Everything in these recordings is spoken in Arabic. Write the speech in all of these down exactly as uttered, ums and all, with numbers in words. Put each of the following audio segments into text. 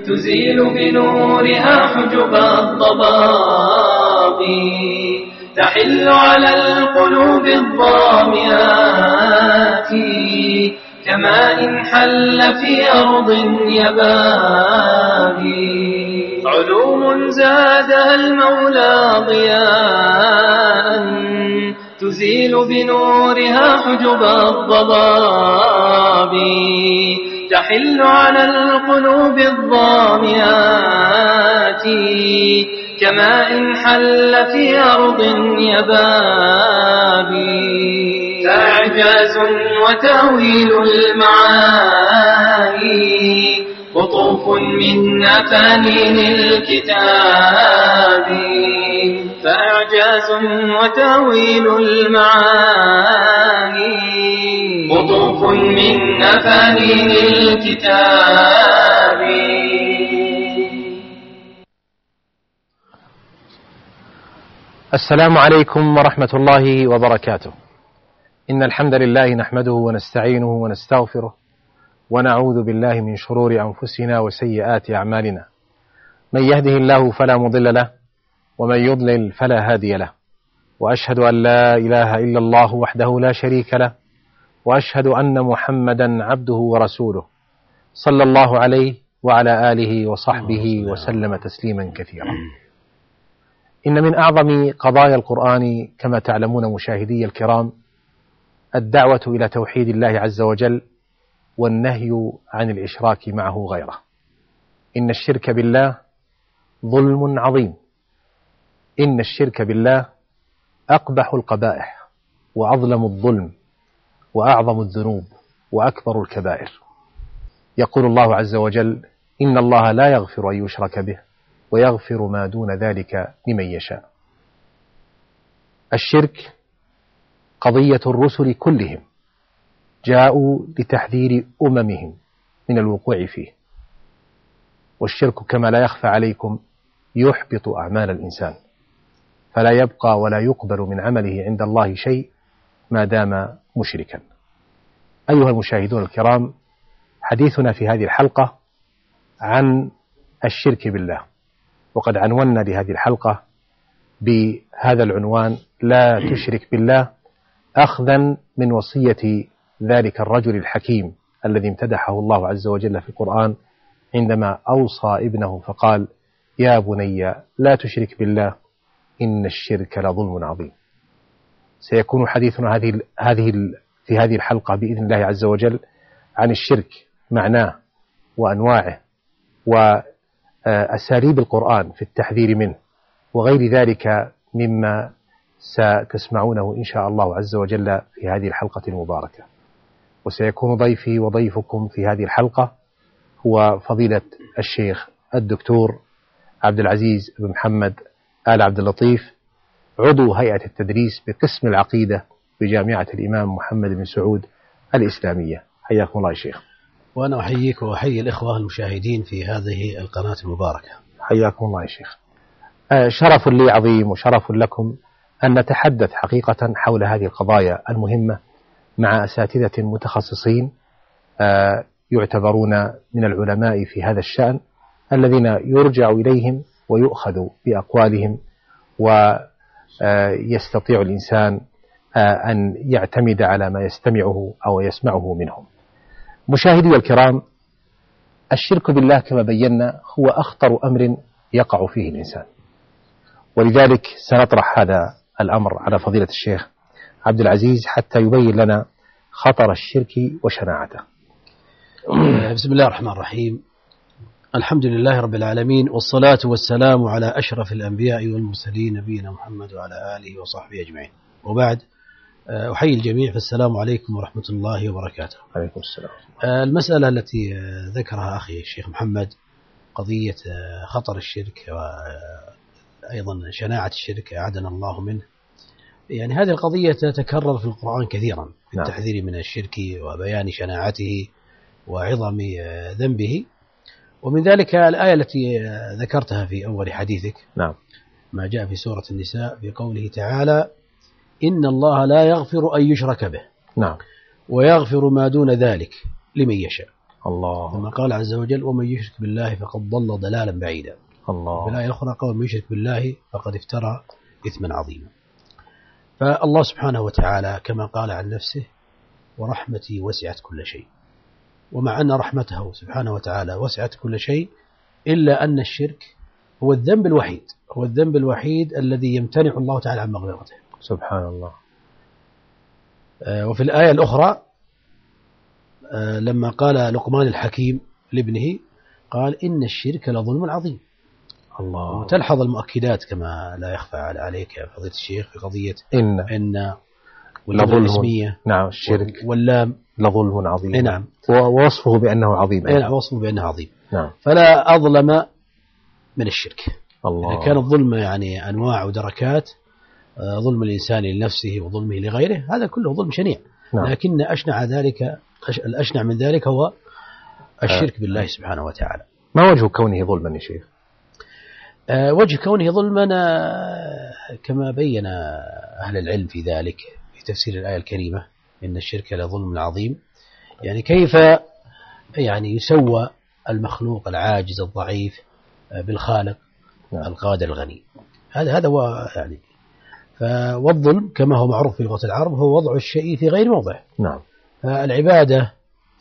تزيل بنورها حجب الضباب، تحل على القلوب الضاميات كماء حل في أرض يبابي. علوم زادها المولى ضياء تزيل بنورها حجب الضباب، تحل على القلوب الضاميات كماء حل في أرض يبابي. فإعجاز وتأويل المعاني قطوف من أفانين الكتاب. فإعجاز وتأويل المعاني قطوف من أفانين الكتاب. السلام عليكم ورحمة الله وبركاته. إن الحمد لله نحمده ونستعينه ونستغفره ونعوذ بالله من شرور أنفسنا وسيئات أعمالنا. من يهده الله فلا مضل له ومن يضلل فلا هادي له، وأشهد أن لا إله إلا الله وحده لا شريك له، وأشهد أن محمدا عبده ورسوله صلى الله عليه وعلى آله وصحبه وسلم تسليما كثيرا. إن من أعظم قضايا القرآن كما تعلمون مشاهدي الكرام الدعوة إلى توحيد الله عز وجل والنهي عن الإشراك معه غيره. إن الشرك بالله ظلم عظيم، إن الشرك بالله أقبح القبائح وأظلم الظلم وأعظم الذنوب وأكبر الكبائر. يقول الله عز وجل: إن الله لا يغفر أن يشرك به ويغفر ما دون ذلك لمن يشاء. الشرك قضية الرسل كلهم، جاءوا لتحذير أممهم من الوقوع فيه. والشرك كما لا يخفى عليكم يحبط أعمال الإنسان، فلا يبقى ولا يقبل من عمله عند الله شيء ما دام مشركا. أيها المشاهدون الكرام، حديثنا في هذه الحلقة عن الشرك بالله، وقد عنونا لهذه الحلقة بهذا العنوان: لا تشرك بالله، أخذا من وصية ذلك الرجل الحكيم الذي امتدحه الله عز وجل في القرآن عندما أوصى ابنه فقال: يا بني لا تشرك بالله إن الشرك لظلم عظيم. سيكون حديثنا هذه هذه في هذه الحلقة بإذن الله عز وجل عن الشرك، معناه وأنواعه وأساليب القرآن في التحذير منه، وغير ذلك مما ستسمعونه إن شاء الله عز وجل في هذه الحلقة المباركة. وسيكون ضيفي وضيفكم في هذه الحلقة هو فضيلة الشيخ الدكتور عبد العزيز بن محمد آل عبد اللطيف، عضو هيئة التدريس بقسم العقيدة بجامعة الإمام محمد بن سعود الإسلامية. حياكم الله يا شيخ. وأنا أحييك وأحيي الإخوة المشاهدين في هذه القناة المباركة. حياكم الله يا شيخ. شرف لي عظيم وشرف لكم أن نتحدث حقيقة حول هذه القضايا المهمة مع أساتذة متخصصين يعتبرون من العلماء في هذا الشأن، الذين يرجع إليهم ويؤخذ بأقوالهم، ويستطيع الإنسان أن يعتمد على ما يستمعه أو يسمعه منهم. مشاهدي الكرام، الشرك بالله كما بينا هو أخطر أمر يقع فيه الإنسان، ولذلك سنطرح هذا الأمر على فضيلة الشيخ عبد العزيز حتى يبين لنا خطر الشرك وشناعته. بسم الله الرحمن الرحيم. الحمد لله رب العالمين، والصلاة والسلام على أشرف الأنبياء والمرسلين نبينا محمد وعلى آله وصحبه أجمعين، وبعد أحيي الجميع، فالسلام عليكم ورحمة الله وبركاته. عليكم السلام. المسألة التي ذكرها أخي الشيخ محمد، قضية خطر الشرك وأيضا شناعة الشرك أعاذنا الله منه، يعني هذه القضية تتكرر في القرآن كثيرا في التحذير من الشرك وبيان شناعته وعظم ذنبه. ومن ذلك الآية التي ذكرتها في أول حديثك، نعم، ما جاء في سورة النساء بقوله تعالى: إن الله لا يغفر أن يشرك به، نعم، ويغفر ما دون ذلك لمن يشاء. الله. ثم قال عز وجل ومن يشرك بالله فقد ضل ضلالا بعيدا. الله. في الآية الأخرى قال من يشرك بالله فقد افترى إثما عظيما. فالله سبحانه وتعالى كما قال عن نفسه ورحمتي وسعت كل شيء، ومع أن رحمته سبحانه وتعالى وسعت كل شيء إلا أن الشرك هو الذنب الوحيد هو الذنب الوحيد الذي يمتنع الله تعالى عن مغفرته سبحان الله. وفي الآية الأخرى لما قال لقمان الحكيم لابنه قال إن الشرك لظلم عظيم. الله. وتلحظ المؤكدات كما لا يخفى عليك يا فضيلة الشيخ في قضية إن إن واللام الاسمية. نعم. الشرك واللام لظلم عظيم. نعم. ووصفه بأنه عظيم. نعم. وصفه بأنه عظيم. نعم. فلا أظلم من الشرك. الله. إذا كان الظلم يعني أنواع ودركات، ظلم الإنسان لنفسه وظلمه لغيره، هذا كله ظلم شنيع. نعم. لكن أشنع ذلك الأشنع من ذلك هو الشرك بالله سبحانه وتعالى. ما وجه كونه ظلما يا شيخ؟ أه وجه كونه ظلما كما بين أهل العلم في ذلك في تفسير الآية الكريمة إن الشرك لظلم عظيم. يعني كيف يعني يسوى المخلوق العاجز الضعيف بالخالق نعم. القادر الغني. هذا هذا هو يعني. والظلم كما هو معروف في لغة العرب هو وضع الشيء في غير موضعه. نعم. فالعبادة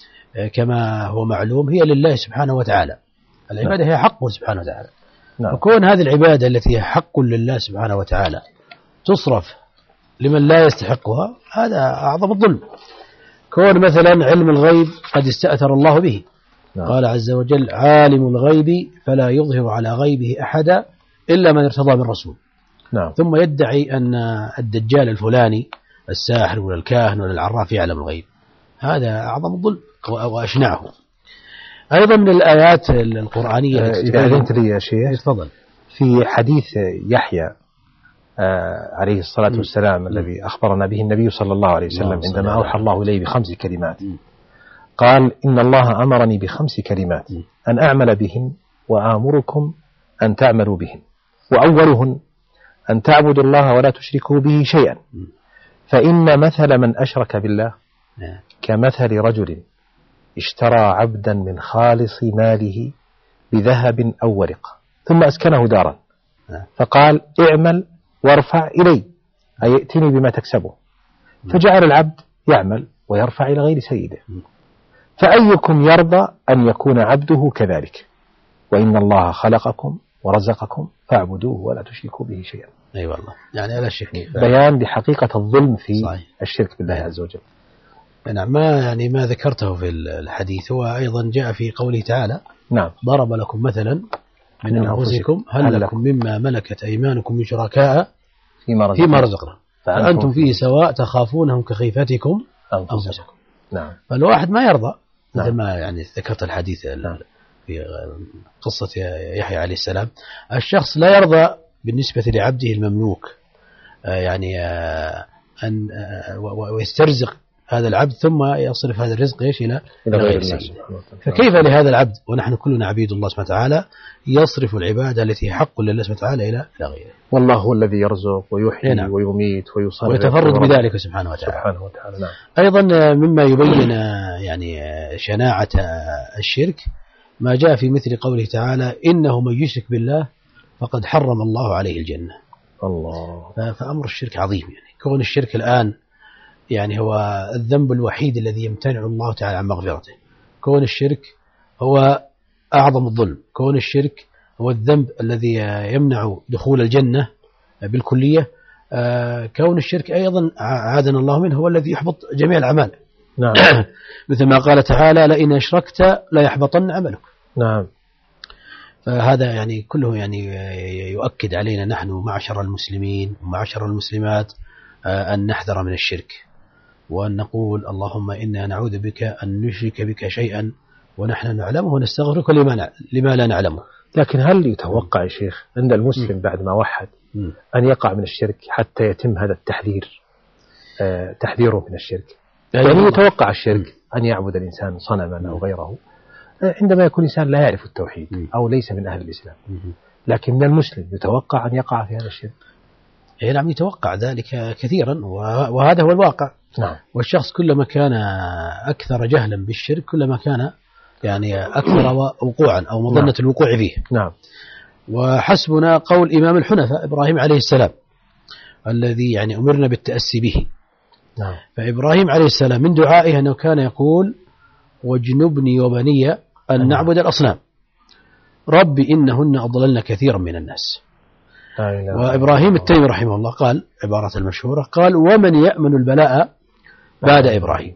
كما هو معلوم هي لله سبحانه وتعالى. العبادة نعم. هي حقه سبحانه وتعالى. نعم. فكون هذه العبادة التي هي حق لله سبحانه وتعالى تصرف لمن لا يستحقها هذا أعظم الظلم. كون مثلا علم الغيب قد استأثر الله به. نعم. قال عز وجل عالم الغيب فلا يظهر على غيبه أحدا إلا من ارتضى من رسول. نعم. ثم يدعي أن الدجال الفلاني الساحر ولا الكاهن ولا العراف يعلم الغيب. هذا أعظم الظلم وأشنعه. أيضا من الآيات القرآنية إذا أذنت لي يا شيخ تفضل. في حديث يحيى آه عليه الصلاة م. والسلام م. الذي أخبرنا به النبي صلى الله عليه وسلم عندما أوحى الله إليه بخمس كلمات م. قال إن الله أمرني بخمس كلمات م. أن أعمل بهن وآمركم أن تعملوا بهن، وأولهن أن تعبدوا الله ولا تشركوا به شيئا، فإن مثل من أشرك بالله كمثل رجل اشترى عبدا من خالص ماله بذهب أو ورق ثم أسكنه دارا فقال اعمل وارفع إلي، أي ائتني بما تكسبه، فجعل العبد يعمل ويرفع إلى غير سيده، فأيكم يرضى أن يكون عبده كذلك؟ وإن الله خلقكم ورزقكم فاعبدوه ولا تشركوا به شيئا. أي أيوة والله، يعني لا شك بيان لحقيقة الظلم في صحيح. الشرك بالله عز وجل. نعم. ما يعني ما ذكرته في الحديث هو أيضا جاء في قوله تعالى نعم ضرب لكم مثلا من أنفسكم هل لكم مما ملكت أيمانكم من شركاء فيما رزقنا فأنتم فيه سواء تخافونهم كخيفتكم أنفسكم. نعم. فالواحد ما يرضى مثل نعم. ما يعني ذكرت الحديث نعم. في قصة يحيى عليه السلام، الشخص لا يرضى بالنسبة لعبده المملوك يعني أن ويسترزق هذا العبد ثم يصرف هذا الرزق ايش الى غير الله. فكيف لهذا العبد ونحن كلنا عبيد الله سبحانه وتعالى يصرف العبادة التي حق لله سبحانه وتعالى الى الى غيره؟ والله هو الذي يرزق ويحيي نعم. ويميت ويصرف ويتفرد بذلك سبحانه وتعالى. سبحانه وتعالى. نعم. ايضا مما يبين يعني شناعة الشرك ما جاء في مثل قوله تعالى إنه من يشرك بالله فقد حرم الله عليه الجنة. الله. فأمر الشرك عظيم، يعني كون الشرك الآن يعني هو الذنب الوحيد الذي يمتنع الله تعالى عن مغفرته، كون الشرك هو أعظم الظلم، كون الشرك هو الذنب الذي يمنع دخول الجنة بالكلية، كون الشرك أيضا عادنا الله منه هو الذي يحبط جميع الأعمال. نعم. مثل ما قال تعالى لئن أشركت لا يحبطن عملك. نعم. فهذا يعني كله يعني يؤكد علينا نحن معشر المسلمين ومعشر المسلمات أن نحذر من الشرك، وأن نقول اللهم إنا نعوذ بك أن نشرك بك شيئا ونحن نعلمه ونستغفرك لما, لما لا نعلمه. لكن هل يتوقع يا شيخ عند المسلم بعد ما وحد أن يقع من الشرك حتى يتم هذا التحذير آه تحذيره من الشرك؟ يعني يتوقع الشرك أن يعبد الإنسان صنما أو غيره عندما يكون الإنسان لا يعرف التوحيد أو ليس من أهل الإسلام، لكن من المسلم يتوقع أن يقع في هذا الشرك. إيه نعم، يتوقع ذلك كثيرا وهذا هو الواقع. نعم. والشخص كلما كان أكثر جهلا بالشرك كلما كان يعني أكثر وقوعا أو مظنة نعم. الوقوع فيه. نعم. وحسبنا قول إمام الحنفاء إبراهيم عليه السلام الذي يعني أمرنا بالتأسي به. نعم. فإبراهيم عليه السلام من دعائه أنه كان يقول واجنبني وبني أن نعبد الأصنام رب إنهن أضللن كثيرا من الناس. وإبراهيم التيمي رحمه الله قال عبارة المشهورة قال ومن يأمن البلاء بعد إبراهيم.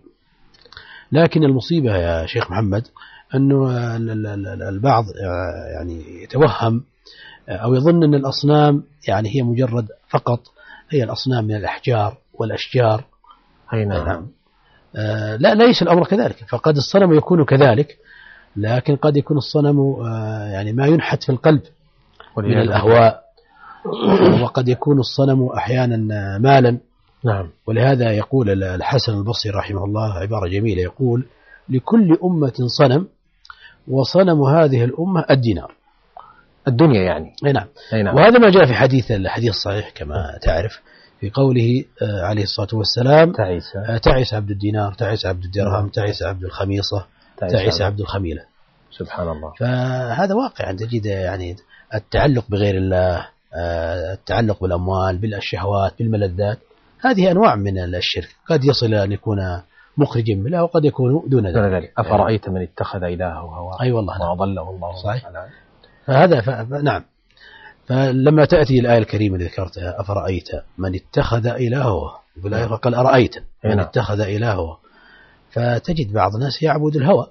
لكن المصيبة يا شيخ محمد أنه البعض يعني يتوهم أو يظن أن الأصنام يعني هي مجرد فقط هي الأصنام من الأحجار والأشجار. أي نعم. آه لا ليس الأمر كذلك. فقد الصنم يكون كذلك لكن قد يكون الصنم آه يعني ما ينحت في القلب من الأهواء وقد يكون الصنم أحيانا مالا. نعم. ولهذا يقول الحسن البصري رحمه الله عبارة جميلة يقول لكل أمة صنم وصنم هذه الأمة الدينار. الدنيا يعني. أي نعم. أي نعم. وهذا ما جاء في حديث الحديث الصحيح كما تعرف في قوله عليه الصلاة والسلام تعيس تعيس عبد الدينار تعيس عبد الدرهم تعيس عبد الخميصة تعيس عبد الخميلة. سبحان الله. فهذا واقع تجد يعني التعلق بغير الله التعلق بالأموال بالشهوات بالملذات هذه أنواع من الشرك قد يصل أن يكون مخرجا منها وقد يكون دون ذلك. أفرأيت من اتخذ إلهه هواه. أي والله. وأضله الله. صحيح. فهذا ف... نعم. فلما تأتي الآية الكريمة اللي ذكرتها أفرأيت من اتخذ إلهه بالآية قال أرأيت من اتخذ إلهه فتجد بعض الناس يعبد الهوى.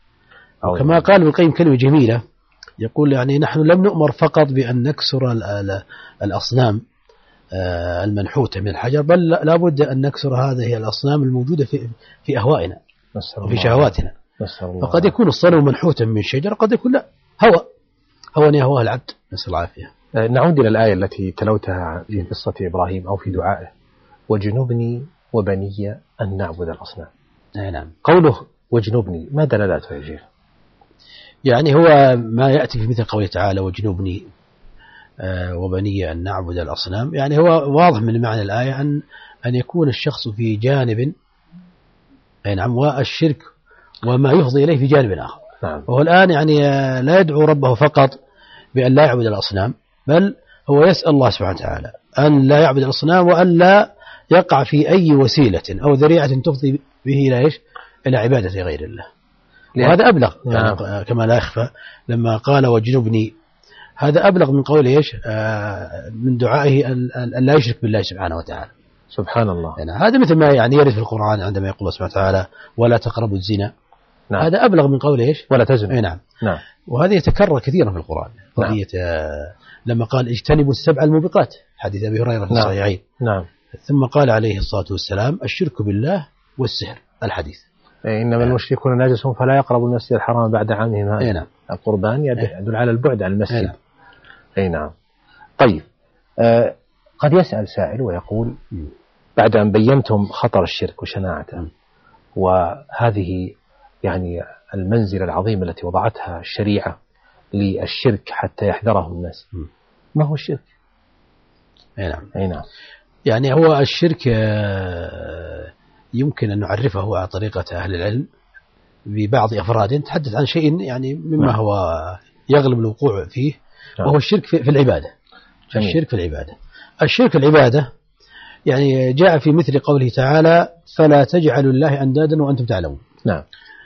وكما قال ابن القيم كلمة جميلة يقول يعني نحن لم نؤمر فقط بأن نكسر الأصنام المنحوتة من الحجر بل لابد أن نكسر هذه الأصنام الموجودة في في أهوائنا وفي شهواتنا. فقد يكون الصنم منحوتا من شجرة قد يكون لا هوى هوى يهواه العبد نسأل العافية. نعود إلى الآية التي تلوتها في قصة إبراهيم أو في دعائه وجنبني وبني أن نعبد الأصنام. نعم. قوله وجنبني ما دلالته يا شيخ؟ يعني هو ما يأتي في مثل قوله تعالى وجنبني وبني أن نعبد الأصنام يعني هو واضح من معنى الآية أن أن يكون الشخص في جانب أي نعم والشرك وما يفضي إليه في جانب آخر. نعم. وهو الآن يعني لا يدعو ربه فقط بأن لا يعبد الأصنام بل هو يسأل الله سبحانه وتعالى أن لا يعبد الأصنام وأن لا يقع في أي وسيلة أو ذريعة تفضي به إلى إيش إلى عبادة غير الله. وهذا أبلغ. نعم. يعني كما لا يخفى لما قال وجنبني هذا أبلغ من قوله إيش آه من دعائه أن لا يشرك بالله سبحانه وتعالى. سبحان الله. يعني هذا مثل ما يعني يرد في القرآن عندما يقول الله سبحانه وتعالى ولا تقربوا الزنا. نعم. هذا أبلغ من قوله إيش ولا تزنوا. أي نعم. نعم. وهذا يتكرر كثيرا في القرآن قضية نعم. آه لما قال اجتنبوا السبع الموبقات حديث أبي هريرة في الصحيحين. نعم. ثم قال عليه الصلاة والسلام الشرك بالله والسحر الحديث. إنما المشركون نجس فلا يقربوا المسجد الحرام بعد عامهم هذا. أي نعم. القربان يدل على البعد عن المسجد. أي نعم. أي نعم. طيب آه قد يسأل سائل ويقول بعد أن بينتم خطر الشرك وشناعته وهذه يعني المنزلة العظيمة التي وضعتها الشريعة للشرك حتى يحذره الناس ما هو الشرك؟ أي نعم. أي نعم. يعني هو الشرك يمكن أن نعرفه على طريقة أهل العلم ببعض أفراد نتحدث عن شيء يعني مما هو يغلب الوقوع فيه وهو الشرك في العبادة. جميل. الشرك في العبادة الشرك في العبادة يعني جاء في مثل قوله تعالى فلا تجعلوا الله أندادا وأنتم تعلمون. نعم.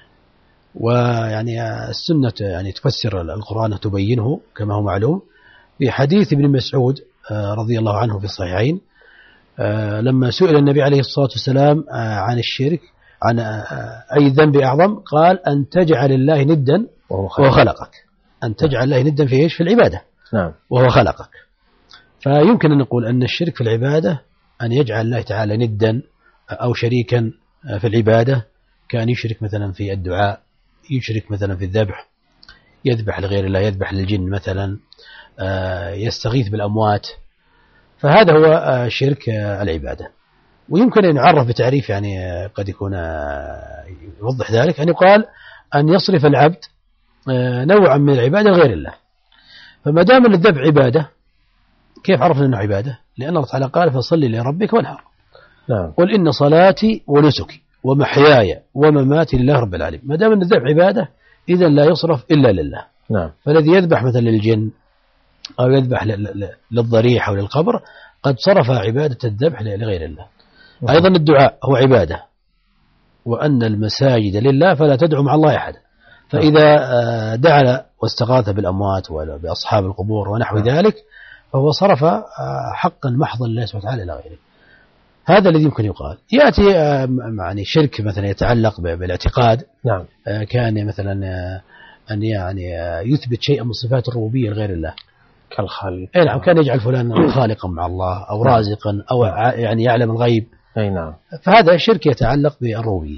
ويعني السنة يعني تفسر القرآن وتبينه كما هو معلوم في حديث ابن مسعود رضي الله عنه في الصحيحين لما سئل النبي عليه الصلاة والسلام عن الشرك عن أي ذنب أعظم قال أن تجعل الله ندا وهو خلقك. أن تجعل الله ندا في إيش في العبادة. نعم. وهو خلقك. فيمكن أن نقول أن الشرك في العبادة أن يجعل الله تعالى ندا أو شريكا في العبادة كان يشرك مثلا في الدعاء يشرك مثلا في الذبح يذبح لغير الله يذبح للجن مثلا يستغيث بالأموات فهذا هو شرك العبادة. ويمكن أن يعرف بتعريف يعني قد يكون يوضح ذلك أن يقال أن يصرف العبد نوعا من العبادة غير الله. فما دام الذبح عبادة كيف عرفنا أنه عبادة؟ لأن الله تعالى قال فصلي لربك وانحر. نعم. قل إن صلاتي ونسكي ومحياي ومماتي لله رب العالمين. ما دام أن الذبح عبادة إذا لا يصرف إلا لله. نعم. فالذي يذبح مثلا للجن أو يذبح للضريح أو للقبر قد صرف عبادة الذبح لغير الله. نعم. أيضا الدعاء هو عبادة، وأن المساجد لله فلا تدعو مع الله أحد. فإذا دعا واستغاث بالأموات وبأصحاب القبور ونحو ذلك فهو صرف حقا محضا لله سبحانه وتعالى إلى غيره. هذا الذي يمكن يقال. يأتي يعني شرك مثلا يتعلق بالاعتقاد. نعم. كان مثلا أن يعني يثبت شيئا من صفات الربوبية لغير الله كالخالق. أي نعم. كان يجعل فلان خالقا مع الله أو رازقا أو يعني يعلم الغيب. أي نعم. فهذا شرك يتعلق بالربوبية،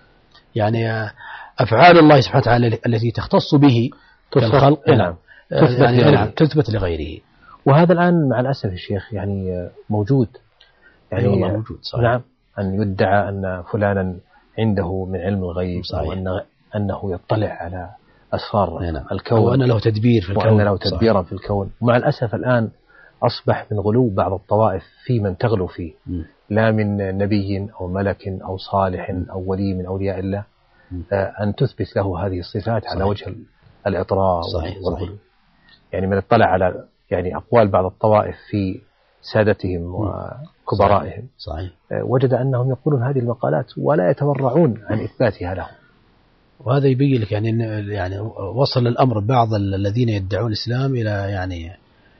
يعني أفعال الله سبحانه وتعالى التي تختص به كالخلق. نعم. تثبت, يعني نعم. تثبت لغيره. وهذا الآن مع الأسف الشيخ يعني موجود، يعني والله موجود. صحيح. نعم. أن يدعى أن فلانا عنده من علم الغيب. صحيح. أو أن أنه يطلع على أسرار نعم. الكون، وأن له تدبير في الكون، وأن له تدبيرا في الكون. ومع الأسف الآن أصبح من غلو بعض الطوائف في من تغلو فيه، م. لا من نبي أو ملك أو صالح م. أو ولي من أولياء الله أن تثبت له هذه الصفات. صحيح. على وجه الإطراء والغلو. يعني من اطلع على يعني أقوال بعض الطوائف في سادتهم وكبرائهم. صحيح. وجد أنهم يقولون هذه المقالات ولا يتورعون عن إثباتها لهم. وهذا يبين لك يعني يعني وصل الأمر بعض الذين يدعون الإسلام إلى يعني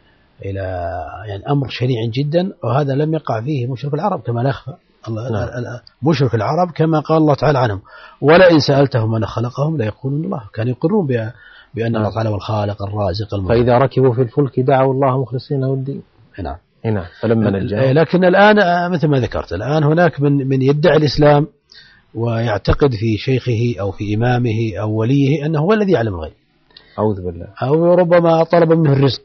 إلى يعني أمر شنيع جدا، وهذا لم يقع فيه مشرك العرب كما لا يخفى. مشرك العرب كما قال الله تعالى عنهم: ولئن سألتهم من خلقهم لا يقولون الله. كانوا يقرون بأن الله تعالى هو الخالق الرازق المرزق. فإذا ركبوا في الفلك دعوا الله مخلصين له الدين. نعم. هنا فلما نجا. لكن الآن مثل ما ذكرت، الآن هناك من من يدعي الإسلام ويعتقد في شيخه أو في إمامه أو وليه أنه هو الذي يعلم الغيب. أعوذ بالله. أو ربما طلب منه الرزق،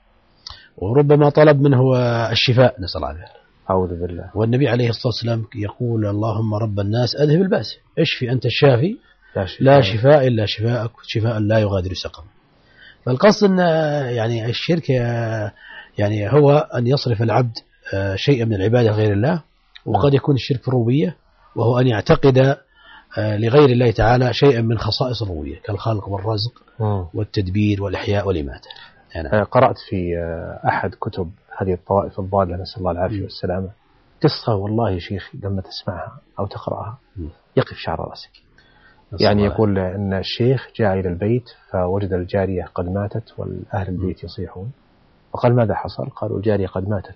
وربما طلب منه الشفاء، نسأل الله العافية. أعوذ بالله. والنبي عليه الصلاة والسلام يقول: اللهم رب الناس أذهب البأس، اشفي أنت الشافي لا شفاء, لا شفاء إلا شفاءك شفاء لا يغادر سقما. فالقصد أن يعني الشرك يعني هو أن يصرف العبد شيئا من العبادة غير الله، وقد يكون الشرك في الربوبية وهو أن يعتقد لغير الله تعالى شيئا من خصائص الربوبية كالخلق والرزق والتدبير والإحياء والإماتة. يعني قرأت في أحد كتب هذه الطوائف الضالة، نسأل الله العافية والسلامة، قصة والله يا شيخ لما تسمعها أو تقرأها يقف شعر رأسك. يعني يقول أن الشيخ جاء إلى البيت فوجد الجارية قد ماتت والأهل البيت يصيحون، فقال: ماذا حصل؟ قالوا: الجارية قد ماتت.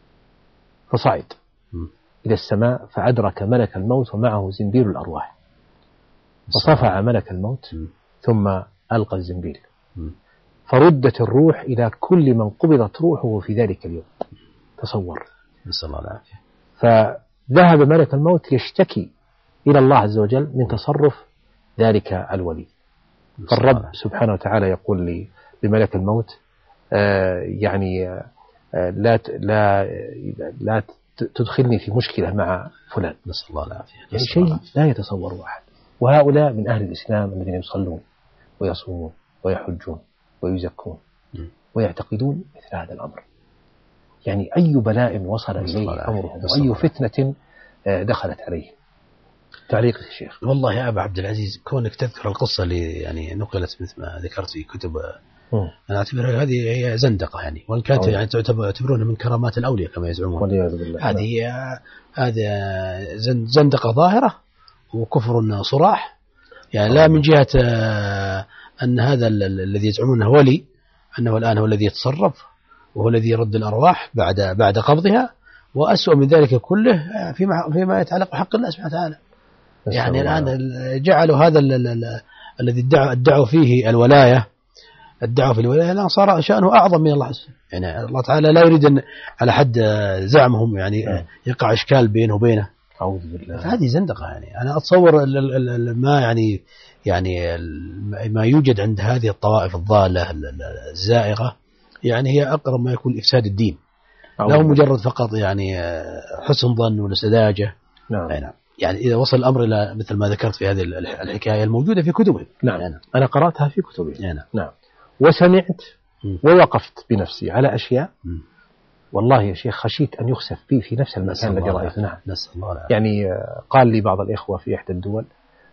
فصعد إلى السماء فأدرك ملك الموت ومعه زنبيل الأرواح، فصفع ملك الموت ثم ألقى الزنبيل، فردت الروح إلى كل من قبضت روحه في ذلك اليوم. تصور. نسأل الله العافية. فذهب ملك الموت يشتكي إلى الله عز وجل من تصرف ذلك الولي. فالرب سبحانه وتعالى يقول لملك الموت: آه يعني آه لا لا لا تدخلني في مشكلة مع فلان. نسأل الله العافية. يعني شيء لا يتصور أحد. وهؤلاء من أهل الإسلام الذين يصلون ويصومون ويحجون ويزكون ويعتقدون مثل هذا الأمر. يعني أي بلاء وصل إليه أمرهم وأي فتنة دخلت عليه. تعليق الشيخ. والله يا أبا عبد العزيز، كونك تذكر القصة اللي يعني نقلت مثل ما ذكرت في كتب، م. أنا أعتبرها هذه هي زندقة، يعني وإن كانت يعني تعتبرونها من كرامات الأولياء كما يزعمون. هذه هذه زندقة ظاهرة وكفر صراح، يعني لا من جهة أن هذا الذي يزعمونه ولي أنه الآن هو الذي يتصرف وهو الذي يرد الأرواح بعد بعد قبضها، وأسوأ من ذلك كله فيما فيما يتعلق بحق الله سبحانه وتعالى. يعني الآن جعلوا هذا الذي ادعوا فيه الولاية ادعوا في الولاية الآن صار شأنه أعظم من الله عز وجل. يعني الله تعالى لا يريد أن على حد زعمهم يعني يقع إشكال بينه وبينه. أعوذ بالله. هذه زندقة. يعني أنا أتصور ما يعني يعني ما يوجد عند هذه الطوائف الضالة الزائغة يعني هي أقرب ما يكون إفساد الدين، لا مجرد فقط يعني حسن ظن ولا سذاجة. نعم. يعني, يعني إذا وصل الأمر إلى مثل ما ذكرت في هذه الحكاية الموجودة في كتبه. نعم. يعني أنا قرأتها في كتبه. يعني. نعم. وسمعت م. ووقفت بنفسي على أشياء م. والله يا شيخ خشيت أن يخسف بي في نفس المكان الذي رأيت. نعم. نسأل الله. يعني قال لي بعض الإخوة في إحدى الدول: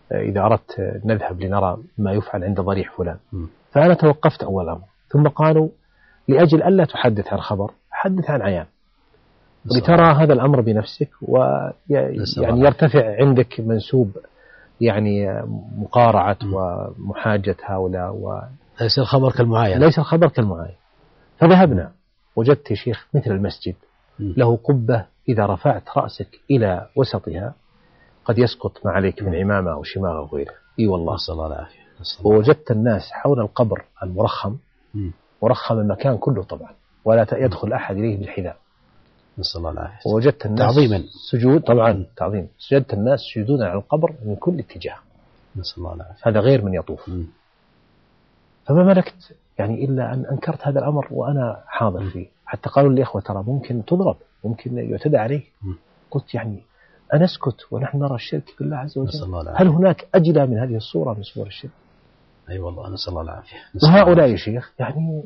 إذا أردت نذهب لنرى ما يفعل عند ضريح فلان. فأنا توقفت أول أمر، ثم قالوا لأجل ألا تحدث عن خبر حدث عن عيان لترى هذا الأمر بنفسك، ويعني يرتفع عندك منسوب يعني مقارعة ومحاجة هؤلاء، وليس الخبر كالمعاين. ليس الخبر كالمعاين. فذهبنا وجدت شيخ مثل المسجد له قبة إذا رفعت رأسك إلى وسطها قد يسقط ما عليك من عمامة أو شماغ أو غيره. إي والله. نسأل الله العافية. ووجدت الناس حول القبر المرخم، مرخم المكان كله طبعا، ولا يدخل أحد إليه بالحذاء. نسأل الله العافية. ووجدت الناس تعظيما سجود طبعا تعظيم، وجدت الناس سجودون على القبر من كل اتجاه. نسأل الله العافية. هذا غير من يطوف. م. فما ملكت يعني إلا أن أنكرت هذا الأمر وأنا حاضر م. فيه. حتى قالوا لي إخوة ترى ممكن تضرب، ممكن يعتدى عليه. م. قلت يعني أنا أسكت ونحن نرى الشرك بالله عز وجل. هل هناك أجلى من هذه الصورة من صور الشرك؟ أي أيوة والله. نسأل الله العافية. وهؤلاء يا شيخ يعني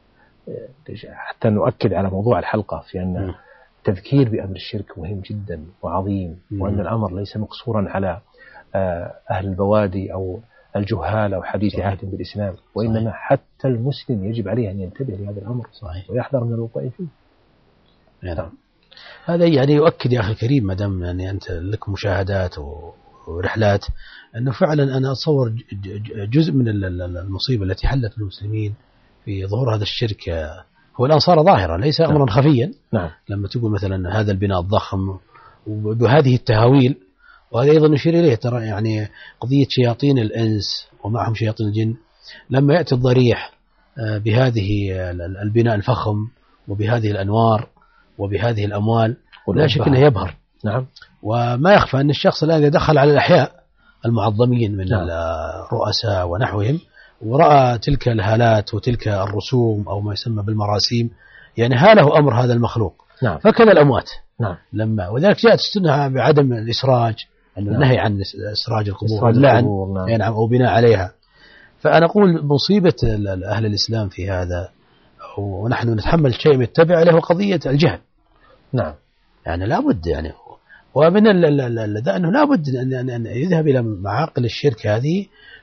حتى نؤكد على موضوع الحلقة في أن التذكير بأمر الشرك مهم جدا وعظيم، م. وأن الأمر ليس مقصورا على أهل البوادي أو الجهال أو حديث صحيح. عهد بالإسلام، وإنما صحيح. حتى المسلم يجب عليه أن ينتبه لهذا الأمر صحيح. ويحذر من الوقوع فيه. يعني هذا يعني يؤكد يا أخي الكريم ما دام يعني أنت لك مشاهدات ورحلات أنه فعلا أنا أتصور جزء من المصيبة التي حلت المسلمين في ظهور هذا الشرك هو الآن صار ظاهرا ليس أمرا نعم. خفيا. نعم. لما تقول مثلا هذا البناء الضخم وبهذه التهاويل، وهذا أيضا نشير إليه ترى يعني قضية شياطين الإنس ومعهم شياطين الجن، لما يأتي الضريح بهذه البناء الفخم وبهذه الأنوار وبهذه الأموال لا شك أنه يبهر. نعم. وما يخفى أن الشخص الآن إذا دخل على الأحياء المعظمين من نعم. الرؤساء ونحوهم ورأى تلك الهالات وتلك الرسوم أو ما يسمى بالمراسيم، يعني هاله أمر هذا المخلوق. نعم. فكذا الأموات. نعم. لما وذلك جاءت السنة بعدم الإسراج، أن النهي نعم. عن إسراج القبور اللعن نعم. يعني أو بناء عليها. فأنا أقول مصيبة أهل الإسلام في هذا، ونحن نتحمل شيء متبع له قضية الجهل. نعم. يعني لابد يعني ومن ال أنه لابد أن يذهب إلى معاقل الشرك هذه،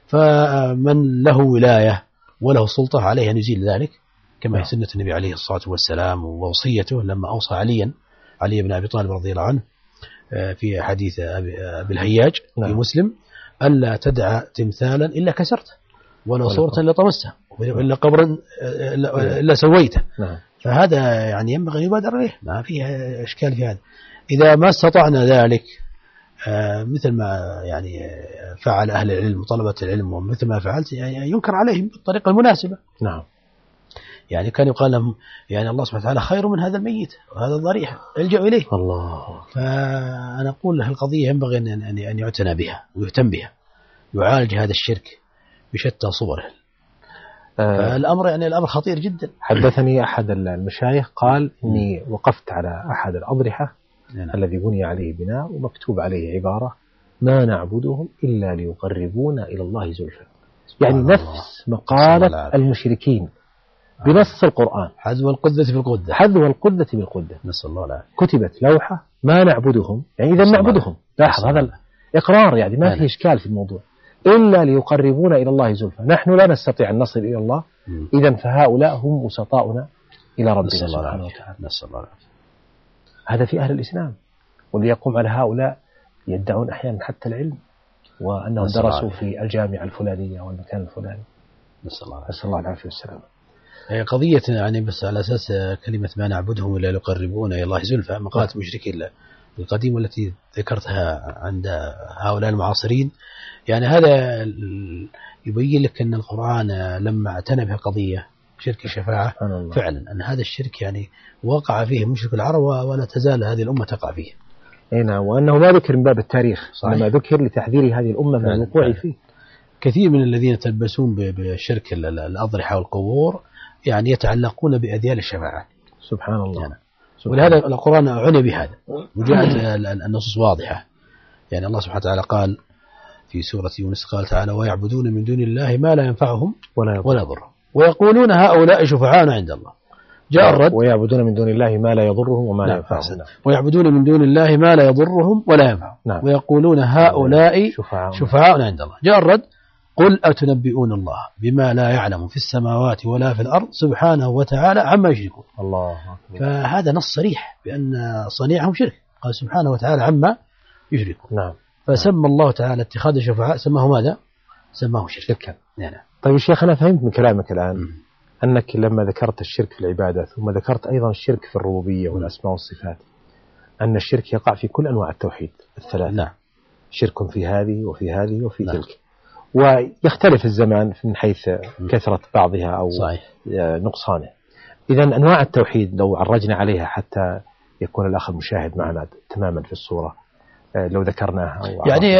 فمن له ولاية وله سلطة عليه أن يزيل ذلك كما هي سنة النبي عليه الصلاة والسلام ووصيته لما أوصى عليا علي بن أبي طالب رضي الله عنه في حديث أبي الهياج في مسلم ألا تدع تمثالا إلا كسرته ولا صورة إلا طمستها إلا قبرا إلا سويته. فهذا يعني ينبغي أن يبادر إليه، ما فيها إشكال في هذا. إذا ما استطعنا ذلك مثل ما يعني فعل أهل العلم وطلبة العلم ومثل ما فعلت يعني ينكر عليهم بالطريقة المناسبة. نعم. يعني كان يقال لهم يعني الله سبحانه وتعالى خير من هذا الميت وهذا الضريح الجأوا إليه. الله. فأنا أقول له القضية ينبغي أن أن يعتنى بها ويهتم بها، يعالج هذا الشرك بشتى صوره. آه الأمر يعني الأمر خطير جدا. حدثني أحد المشايخ قال إني وقفت على أحد الأضرحة نعم. الذي بني عليه بناء ومكتوب عليه عبارة ما نعبدهم إلا ليقربونا إلى الله زلفى، يعني نفس مقالة المشركين بنص القرآن، حذو القدة بالقدة، حذو القدة بالقدة. نسأل الله العافية. كتبت لوحة ما نعبدهم، يعني إذا نعبدهم لاحظ هذا الإقرار يعني ما فيه إشكال في الموضوع، إلا ليقربونا إلى الله زلفى، نحن لا نستطيع أن نصل إلى الله، إذن فهؤلاء هم وسطاؤنا إلى ربنا سبحانه وتعالى. نسأل الله العافية. هذا في أهل الإسلام، واللي يقوم على هؤلاء يدعون أحيانا حتى العلم وأنهم درسوا في الجامعة الفلانية أو المكان الفلاني. نسأل الله نسأل الله العافية والسلام. قضية يعني بس على أساس كلمة ما نعبدهم إلا يقربون إلى الله زلفى، مقالة المشركين القديمة التي ذكرتها عند هؤلاء المعاصرين، يعني هذا يبين لك أن القرآن لما اعتنى بها قضية شرك الشفاعة فعلا أن هذا الشرك يعني وقع فيه مشرك العرب ولا تزال هذه الأمة تقع فيه. هنا وأنه ما ذكر من باب التاريخ، إنما ذكر لتحذير هذه الأمة من الوقوع فيه. كثير من الذين تلبسون بشرك الأضرحة والقبور يعني يتعلقون بأذيال الشفاعة. سبحان الله. يعني ولهذا القرآن عني بهذا وجاءت النصوص واضحة. يعني الله سبحانه وتعالى قال في سورة يونس قال تعالى ويعبدون من دون الله ما لا ينفعهم ولا يضرهم ويقولون هؤلاء شفعاؤنا عند الله جاء الرد ويعبدون من دون الله ما لا يضرهم وما لا ينفعهم. ويعبدون من دون الله ما لا يضرهم ولا ينفعهم. نعم. ويقولون هؤلاء شفعاؤنا عند الله. جاء الرد قل أتنبئون الله بما لا يعلم في السماوات ولا في الأرض سبحانه وتعالى عما يشركون. الله. فهذا نص صريح بأن صنيعهم شرك، قال سبحانه وتعالى عما يشركون. نعم. فسمى الله تعالى اتخاذ الشفعاء سماه ماذا؟ سماه شركا. نعم. طيب الشيخ أنا فهمت من كلامك الآن م. أنك لما ذكرت الشرك في العبادة ثم ذكرت أيضا الشرك في الربوبية والأسماء والصفات أن الشرك يقع في كل أنواع التوحيد الثلاث. نعم. شرك في هذه وفي هذه وفي نعم. تلك، ويختلف الزمان من حيث كثرة بعضها أو صحيح. نقصانه. إذا أنواع التوحيد لو عرجنا عليها حتى يكون الأخ المشاهد معنا تماما في الصورة لو ذكرناها أو يعني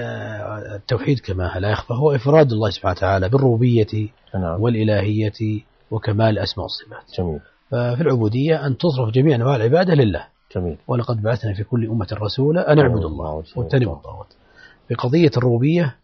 التوحيد كما لا يخفى هو إفراد الله سبحانه وتعالى بالربوبية نعم. والإلهية وكمال الأسماء والصفات. جميل. ففي العبودية أن تصرف جميع أنواع العبادة لله. جميل. ولقد بعثنا في كل أمة رسولا أن اعبدوا الله واجتنبوا الطاغوت. في قضية الربوبية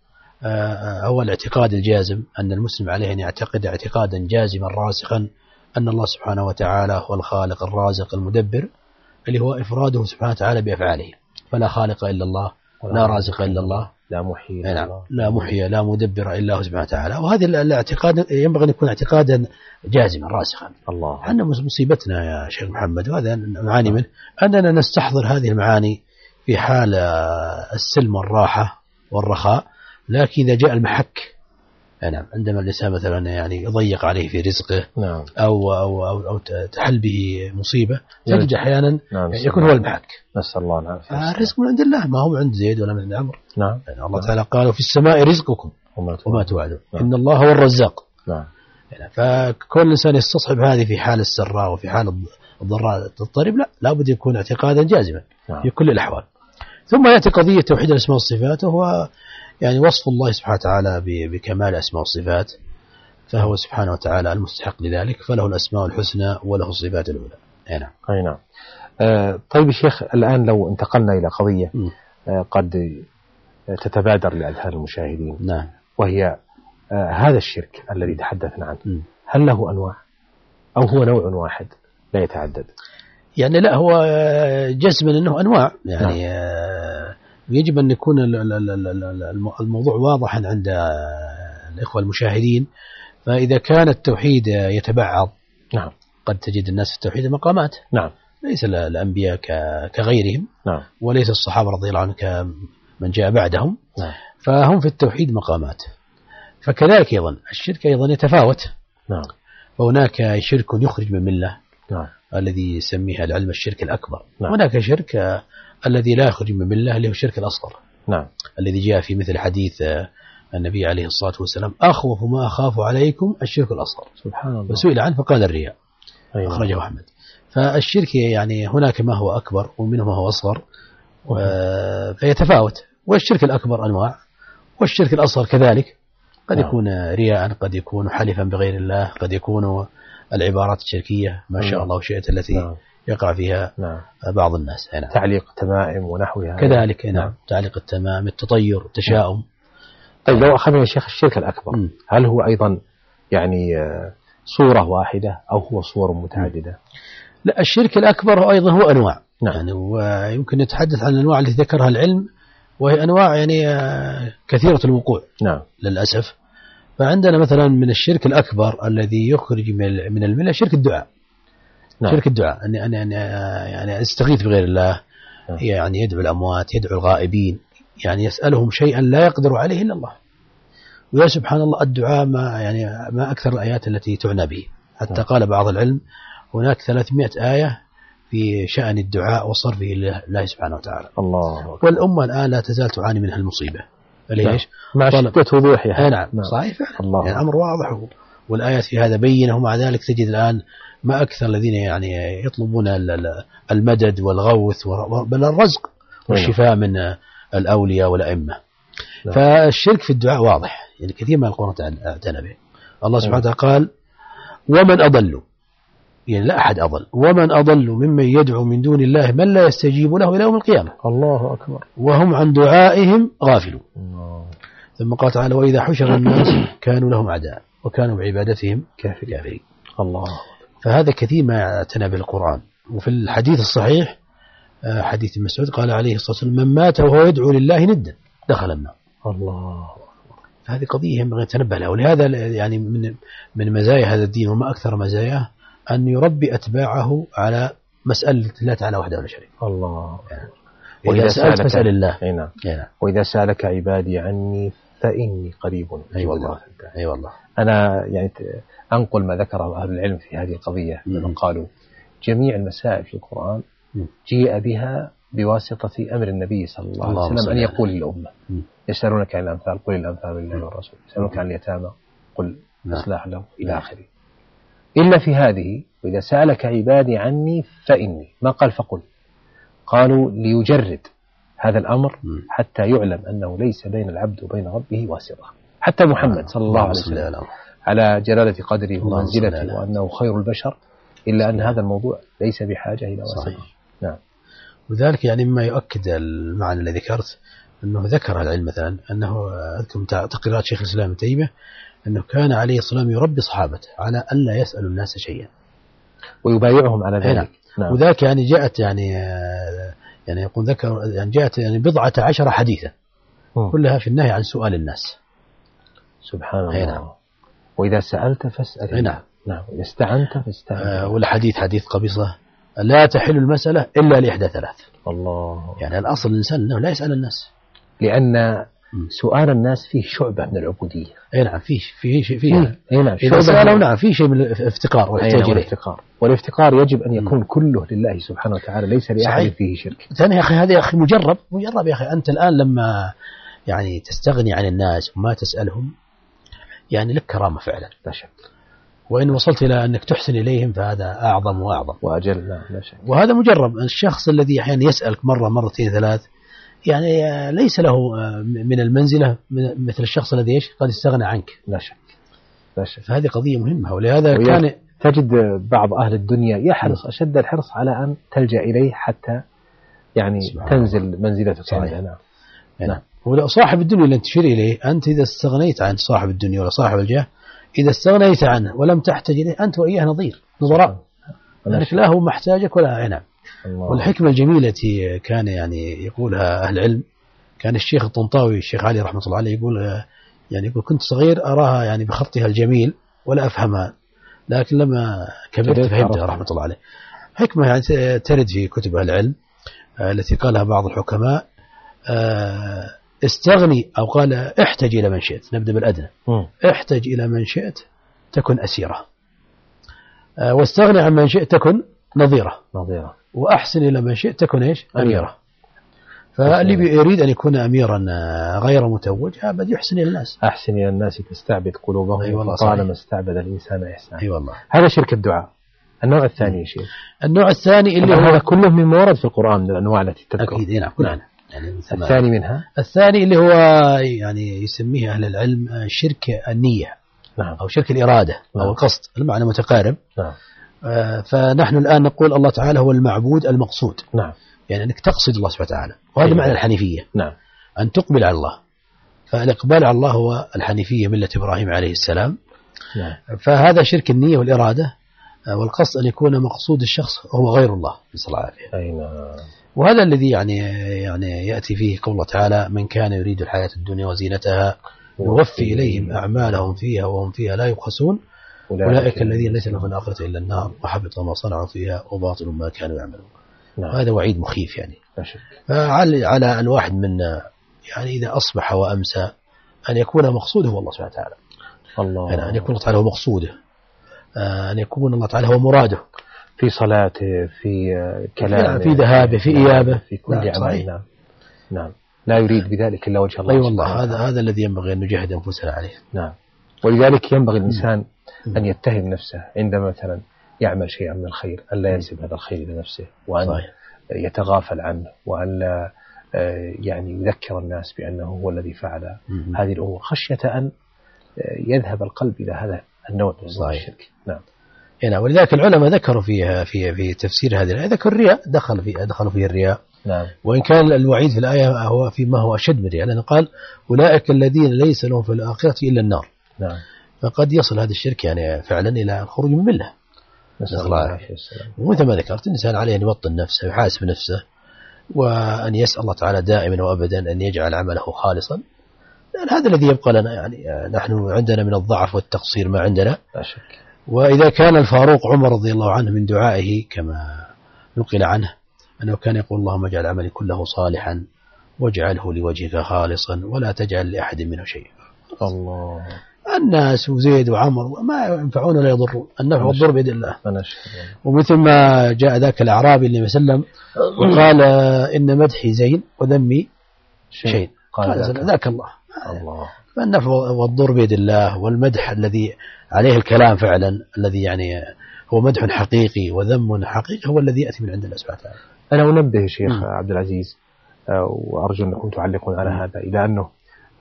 هو الاعتقاد الجازم أن المسلم عليه أن يعتقد اعتقادا جازما راسخا أن الله سبحانه وتعالى هو الخالق الرازق المدبر، اللي هو إفراده سبحانه وتعالى بأفعاله. فلا خالق إلا الله، لا رازق إلا الله، لا محيي إلا الله، لا محيي لا مدبر إلا هو سبحانه وتعالى. وهذا الاعتقاد ينبغي أن يكون اعتقادا جازما راسخا. الله. أن مصيبتنا يا شيخ محمد وهذا نعاني منه أننا نستحضر هذه المعاني في حال السلم والراحة والرخاء، لكن إذا جاء المحك نعم عندما الإنسان مثلا يعني يضيق عليه في رزقه نعم. أو, أو, أو, أو تحل به مصيبة تجد أحيانا نعم. يكون هو المحك. نسأل الله العافية. الرزق من عند الله ما هو من عند زيد ولا من عند عمرو. نعم. يعني الله تعالى قال في السماء رزقكم وما توعدون نعم. إن الله هو الرزاق. نعم. يعني فكل إنسان يستصحب هذه في حال السراء وفي حال الضراء الضرب لا لابد يكون اعتقادا جازما نعم. في كل الأحوال. ثم يأتي قضية توحيد الأسماء والصفات، وهو يعني وصف الله سبحانه وتعالى بكمال الأسماء والصفات، فهو سبحانه وتعالى المستحق لذلك، فله الأسماء الحسنى وله الصفات الأولى. أي نعم. أي نعم. آه طيب الشيخ الآن لو انتقلنا إلى قضية آه قد تتبادر لأذهان المشاهدين نعم. وهي آه هذا الشرك الذي تحدثنا عنه م. هل له أنواع أو هو نوع واحد لا يتعدد؟ يعني لا هو جزما أنه أنواع يعني نعم. آه يجب أن يكون الموضوع واضحا عند الإخوة المشاهدين. فإذا كان التوحيد يتبعض نعم. قد تجد الناس في التوحيد مقامات نعم. ليس الأنبياء كغيرهم نعم. وليس الصحابة رضي الله عنهم كمن جاء بعدهم نعم. فهم في التوحيد مقامات. فكذلك أيضا الشرك أيضا يتفاوت نعم. فهناك شرك يخرج من ملة نعم. الذي يسميها العلم الشرك الأكبر نعم. هناك شرك الذي لا يخرج من ملة اللي هو الشرك الأصغر نعم. الذي جاء في مثل حديث النبي عليه الصلاة والسلام أخوف ما أخاف عليكم الشرك الأصغر. سبحان الله. وسئل عنه فقال الرياء. أيوة. أخرجه أحمد. فالشرك يعني هناك ما هو أكبر ومنه ما هو أصغر فيتفاوت، والشرك الأكبر أنواع والشرك الأصغر كذلك قد نعم. يكون رياء، قد يكون حلفا بغير الله، قد يكون العبارات الشركية ما شاء الله وشئت التي نعم. يقع فيها نعم. بعض الناس. نعم. تعليق تمائم ونحوها كذلك نعم. نعم تعليق التمام، التطير، التشاؤم. نعم. طيب لو أخذنا يا شيخ الشرك الأكبر م. هل هو أيضا يعني صورة واحدة أو هو صور متعددة؟ لا الشرك الأكبر أيضا هو أنواع نعم. يعني ويمكن نتحدث عن الأنواع التي ذكرها العلم، وهي أنواع يعني كثيرة الوقوع نعم. للأسف. فعندنا مثلا من الشرك الأكبر الذي يخرج من الملة شرك الدعاء نعم. شرك الدعاء أن أن أن يعني استغيث بغير الله نعم. يعني يدعو الأموات، يدعو الغائبين، يعني يسألهم شيئا لا يقدر عليه إلا الله. ويا سبحان الله الدعاء ما يعني ما أكثر الآيات التي تعنى به، حتى نعم. قال بعض العلم هناك ثلاثمائة آية في شأن الدعاء وصرفه لله سبحانه وتعالى. الله. والأمة الآن لا تزال تعاني من هالمصيبة. ليش؟ مع شدة وضوحها. نعم صحيح فعلا. يعني الأمر واضح والآيات في هذا بينة، ومع ذلك تجد الآن ما أكثر الذين يعني يطلبون المدد والغوث بل الرزق والشفاء من الأولياء والأئمة. فالشرك في الدعاء واضح، يعني كثير من القرآن اعتنى به. الله سبحانه وتعالى قال ومن أضل، يعني لا أحد أضل، ومن أضل ممن يدعو من دون الله من لا يستجيب له إلى يوم القيامة. الله أكبر. وهم عن دعائهم غافلون. ثم قال تعالى وإذا حشر الناس كانوا لهم أعداء وكانوا بعبادتهم كافرين. الله. فهذا كثير ما اعتنى بالقرآن. وفي الحديث الصحيح حديث ابن مسعود قال عليه الصلاة والسلام: من مات وهو يدعو لله ندا دخل النار. الله. فهذه قضية ينبغي تنبه لها. ولهذا يعني من من مزايا هذا الدين وما أكثر مزاياه أن يربي أتباعه على مسألة الله تعالى وحده لا شريك. الله. يعني وإذا سألت فاسأل الله. أي نعم. وإذا سألك عبادي عني فإني قريب. أي أيوة والله. أي أيوة والله. أنا يعني أنقل ما ذكره أهل العلم في هذه القضية من قالوا جميع المسائل في القرآن جيء بها بواسطة أمر النبي صلى الله عليه وسلم الله أن يقول للأمة: يسألونك عن الأمثال قل الأمثال لله والرسول، يسألونك عن اليتامى قل إصلاح له إلى آخره. إلا في هذه: وإذا سألك عبادي عني فإني، ما قال فقل، قالوا ليجرد هذا الأمر حتى يعلم أنه ليس بين العبد وبين ربه واسطة. حتى محمد صلى الله عليه وسلم على جلالة قدره ومنزلته وأنه خير البشر، إلا أن هذا الموضوع ليس بحاجة إلى واسطة. نعم. وذلك يعني مما يؤكد المعنى الذي ذكرت، أنه ذكر العلم مثلا أنه أذكر تقريرات شيخ الإسلام ابن تيمية أنه كان عليه الصلاة والسلام يربي صحابته على أن لا يسألوا الناس شيئا ويبايعهم على ذلك. نعم. وذاك يعني جاءت يعني يعني يقول ذكر يعني جاءت يعني بضعة عشر حديثا م. كلها في النهي عن سؤال الناس. سبحان الله. نعم. وإذا سألت فاسأل. نعم. نعم. وإذا استعنت فاستعن. آه والحديث حديث قبيصة: لا تحل المسألة إلا لإحدى ثلاث. الله. يعني الأصل الإنسان أنه لا يسأل الناس، لأن سؤال الناس فيه شعبة من العبودية. أي نعم. فيه فيه شيء فيه. أي نعم. إذا سألوا نعم فيه شيء من الافتقار والاحتياج إليه. والافتقار يجب أن يكون كله لله سبحانه وتعالى، ليس لأحد فيه شرك. ثاني يا أخي هذا يا أخي مجرب مجرب يا أخي. أنت الآن لما يعني تستغني عن الناس وما تسألهم يعني لك كرامة فعلا لا شك. وإن وصلت إلى أنك تحسن إليهم فهذا أعظم وأعظم وأجل. لا, لا شك. وهذا مجرب. الشخص الذي أحيانا يسألك مرة مرتين ثلاث يعني ليس له من المنزلة مثل الشخص الذي إيش قد استغنى عنك. لا شك. لا شك. فهذه قضية مهمة. ولهذا كان تجد بعض أهل الدنيا يحرص أشد الحرص على أن تلجأ إليه حتى يعني تنزل منزلتك. نعم. نعم. ولو صاحب الدنيا اللي تشير إليه أنت إذا استغنيت عن صاحب الدنيا ولا صاحب الجاه، إذا استغنيت عنه ولم تحتاج إليه أنت وإياه نظير نظراء، لأنك لا هو محتاجك ولا عنب. والحكمة الجميلة التي كان يعني يقولها أهل العلم، كان الشيخ الطنطاوي الشيخ علي رحمة الله عليه يقول يعني يقول: كنت صغير أراها يعني بخطها الجميل ولا أفهمها، لكن لما كبرت فهمتها رحمة الله عليه. حكمة يعني ترد في كتب أهل العلم التي قالها بعض الحكماء: استغني أو قال احتج إلى من شئت. نبدأ بالأدنى. احتج إلى من شئت تكن أسيرة، واستغني عن من شئت تكن نظيرة، نظيرة. وأحسن إلى من شئت تكن إيش؟ أميرة. فاللي يريد أن يكون أميرا غير متوج أبد يحسن إلى الناس. أحسن إلى الناس تستعبد قلوبهم. أي والله. طالما استعبد الإنسان إحسان. أي والله. هذا شرك الدعاء. النوع الثاني شيء. النوع الثاني اللي هو كله من موارد في القرآن من الأنواع التي تذكر. أكيد. نعم. نعم. يعني الثاني منها الثاني اللي هو يعني يسميه أهل العلم شرك النية. نعم. أو شرك الإرادة. نعم. أو القصد. المعنى متقارب. نعم. آه فنحن الآن نقول الله تعالى هو المعبود المقصود. نعم. يعني أنك تقصد الله سبحانه وتعالى، وهذا معنى الحنيفية. نعم. أن تقبل على الله. فالإقبال على الله هو الحنيفية ملة إبراهيم عليه السلام. نعم. فهذا شرك النية والإرادة، والقصد أن يكون مقصود الشخص هو غير الله نسأل الله العافية. أي نعم. وهذا الذي يعني يعني يأتي فيه قول الله تعالى: من كان يريد الحياة الدنيا وزينتها نوفي إليهم أعمالهم فيها وهم فيها لا يبخسون أولئك الذين ليس لهم في الآخرة إلا النار وحبط ما صنعوا فيها وباطل ما كانوا يعملون. نعم. هذا وعيد مخيف يعني. فعلى على الواحد منا يعني إذا أصبح وأمسى أن يكون مقصوده هو الله سبحانه وتعالى. الله. يعني أن يكون الله تعالى هو مقصوده، أن يكون الله تعالى هو مراده في صلاته، في كلامه، في ذهابه، في إيابه، في كل عمل. نعم. نعم. لا يريد بذلك إلا وجه الله. أي والله. هذا هذا الذي ينبغي أن نجاهد أنفسنا عليه. نعم. ولذلك ينبغي الإنسان أن يتهم نفسه عندما مثلا يعمل شيئا من الخير، أن لا ينسب هذا الخير إلى نفسه، وأن صحيح. يتغافل عنه، وأن لا يعني يذكر الناس بأنه هو الذي فعل مم. هذه الأمور، خشية أن يذهب القلب إلى هذا النوع من الشرك. نعم. يعني ولذلك العلماء ذكروا فيها في في تفسير هذه الآية، ذكر الرياء، دخل في دخلوا فيه الرياء. نعم. وإن كان الوعيد في الآية هو فيما هو أشد من الرياء، لأنه قال: أولئك الذين ليس لهم في الآخرة إلا النار. نعم. فقد يصل هذا الشرك يعني فعلا إلى الخروج من الملة. نسأل الله العافية والسلام. ومثل ما ذكرت الإنسان عليه أن يوطن نفسه ويحاسب نفسه وأن يسأل الله تعالى دائما وأبدا أن يجعل عمله خالصا. هذا الذي يبقى لنا، يعني نحن عندنا من الضعف والتقصير ما عندنا لا شك. وإذا كان الفاروق عمر رضي الله عنه من دعائه كما نقل عنه أنه كان يقول اللهم اجعل عملي كله صالحا واجعله لوجهك خالصا ولا تجعل لأحد منه شيئا. الله. الناس وزيد وعمر ما ينفعون ولا يضرون، النفع والضر بيد الله. فنشكر. ومثل ما جاء ذاك الأعرابي اللي وسلم وقال إن مدحي زين وذمي شيء، قال ذاك الله. الله. فالنفع والضر بيد الله، والمدح الذي عليه الكلام فعلا الذي يعني هو مدح حقيقي وذم حقيقي هو الذي يأتي من عند الله سبحانه وتعالى. أنا أنبه شيخ م. عبد العزيز وأرجو أنكم تعلقون على م. هذا، إلى أنه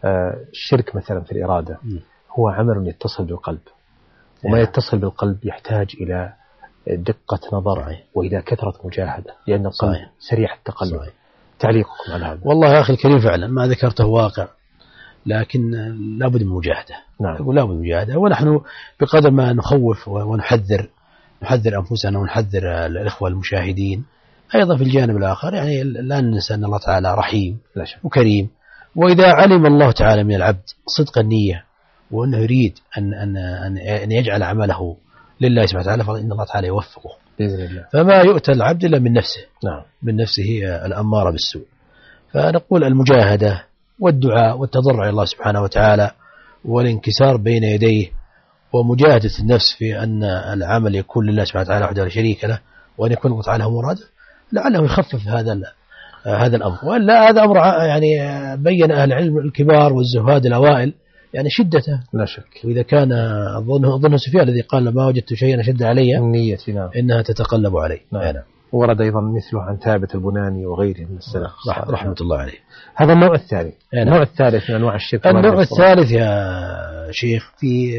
الشرك مثلا في الإرادة م. هو عمل يتصل بالقلب، وما يتصل بالقلب يحتاج إلى دقة نظر وإلى كثرة مجاهدة، لأن القلب صحيح. سريع التقلب. صحيح. تعليقكم على هذا؟ والله يا أخي الكريم فعلا ما ذكرته واقع، لكن لابد من مجاهدة. نعم. لابد من مجاهدة، ونحن بقدر ما نخوف ونحذر نحذر أنفسنا ونحذر الإخوة المشاهدين أيضا في الجانب الآخر، يعني لا ننسى أن الله تعالى رحيم وكريم، وإذا علم الله تعالى من العبد صدق النية وأنه يريد أن أن أن يجعل عمله لله سبحانه وتعالى فإن الله تعالى يوفقه بإذن الله. فما يؤتى العبد إلا من نفسه. نعم. من نفسه هي الأمارة بالسوء. فنقول المجاهدة والدعاء والتضرع إلى الله سبحانه وتعالى والانكسار بين يديه ومجاهدة النفس في أن العمل يكون لله سبحانه وتعالى وحده لا شريك له، وأن يكون الله تعالى مراده، لعله يخفف هذا هذا الأمر. وإلا هذا أمر يعني بين أهل العلم الكبار والزهاد الأوائل يعني شدته. لا شك. وإذا كان أظن أظن سفيان الذي قال ما وجدت شيئا أشد علي النية نعم. إنها تتقلب علي. نعم. ورد أيضا مثله عن ثابت البناني وغيره من السلف رحمة, رحمة الله عليه. هذا النوع الثاني. النوع الثالث من أنواع الشرك. النوع الثالث يا شيخ في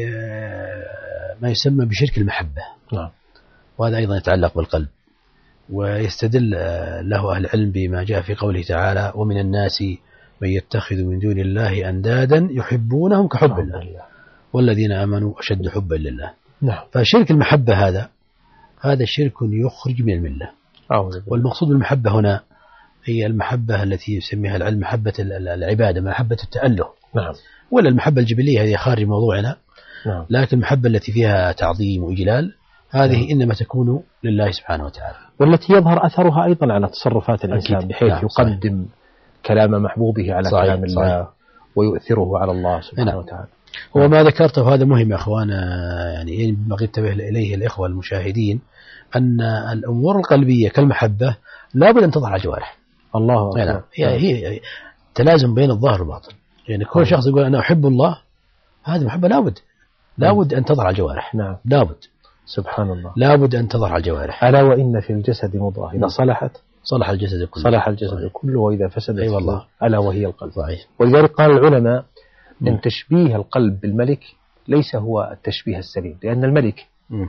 ما يسمى بشرك المحبة. نعم. وهذا أيضا يتعلق بالقلب، ويستدل له أهل العلم بما جاء في قوله تعالى ومن الناس من يتخذ من دون الله أندادا يحبونهم كحب الله والذين آمنوا أشد حبا لله. نعم. فشرك المحبة هذا هذا شرك يخرج من الملة. والمقصود بالمحبة هنا هي المحبة التي يسميها العلم محبة العبادة، محبة التأله. نعم. ولا المحبة الجبلية هذه خارج موضوعنا. نعم. لكن المحبة التي فيها تعظيم وإجلال هذه نعم. إنما تكون لله سبحانه وتعالى، والتي يظهر أثرها أيضا على تصرفات الإنسان بحيث نعم. يقدم صحيح. كلام محبوبه على صحيح. كلام الله صحيح. ويؤثره على الله سبحانه نعم. وتعالى. وما ذكرته هذا مهم يا أخوانا، يعني ينبغي التنبيه إليه الإخوة المشاهدين أن الأمور القلبية كالمحبة لا بد أن تظهر على الجوارح. الله يعني نعم. هي تلازم بين الظاهر والباطن، يعني كل شخص يقول أنا أحب الله هذه محبة لابد لابد أن تظهر على الجوارح. نعم. لابد سبحان الله لابد أن تظهر على الجوارح. ألا وإن في الجسد مضغة إذا صلحت صلح الجسد كله صلح الجسد كله وإذا فسدت أي والله ألا وهي القلب. صحيح. ولذلك قال العلماء إن تشبيه القلب بالملك ليس هو التشبيه السليم، لأن الملك م.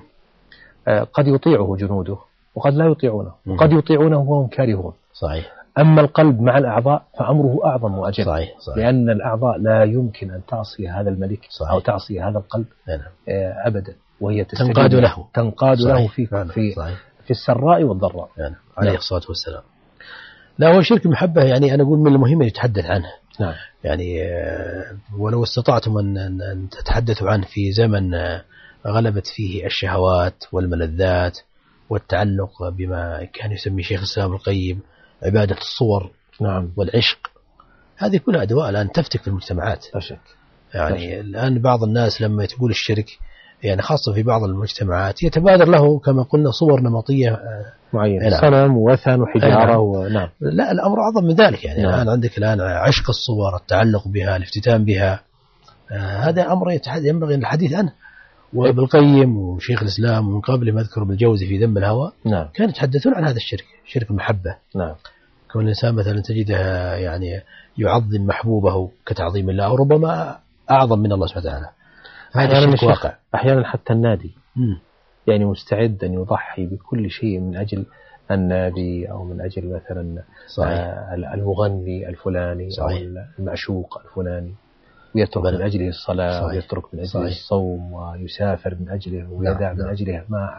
قد يطيعه جنوده وقد لا يطيعونه، وقد يطيعونه وهم كارهون. صحيح. أما القلب مع الأعضاء فأمره أعظم وأجل. صحيح. صحيح. لأن الأعضاء لا يمكن أن تعصي هذا الملك صحيح. أو تعصي هذا القلب نعم. أبدا، وهي تنقاد له تنقاد صحيح. له في في, في السراء والضراء. نعم. عليه الصلاة والسلام. لا هو شرك المحبة يعني أنا أقول من المهم أن يتحدث عنه. نعم. يعني ولو استطعتم أن تتحدثوا عنه في زمن غلبت فيه الشهوات والملذات والتعلق بما كان يسمي شيخ الإسلام القيم عبادة الصور. نعم. والعشق، هذه كلها أدواء الآن تفتك في المجتمعات. لا شك. يعني لا شك. الآن بعض الناس لما تقول الشرك يعني خاصة في بعض المجتمعات يتبادر له كما قلنا صور نمطية معينة، صنم ووثن وحجارة و... نعم. لا الأمر أعظم من ذلك يعني. نعم. الآن عندك الآن عشق الصور، التعلق بها، الافتتان بها، آه هذا أمر ينبغي الحديث عنه. وابن القيم وشيخ الإسلام ومن قبل ما أذكر بالجوزي في ذم الهوى نعم. كانوا يتحدثون عن هذا الشرك، شرك المحبة. نعم. كون الإنسان مثلا تجدها يعني يعظم محبوبه كتعظيم الله، أو ربما أعظم من الله سبحانه وتعالى. هذا الشرك واقع. أحيانا حتى النادي م. يعني مستعد أن يضحي بكل شيء من أجل النادي أو من أجل مثلا آه المغني الفلاني صحيح. أو المعشوق الفلاني، ويترك بل. من أجله الصلاة صحيح. ويترك من أجله صحيح. الصوم، ويسافر من أجله ويدع من أجله ما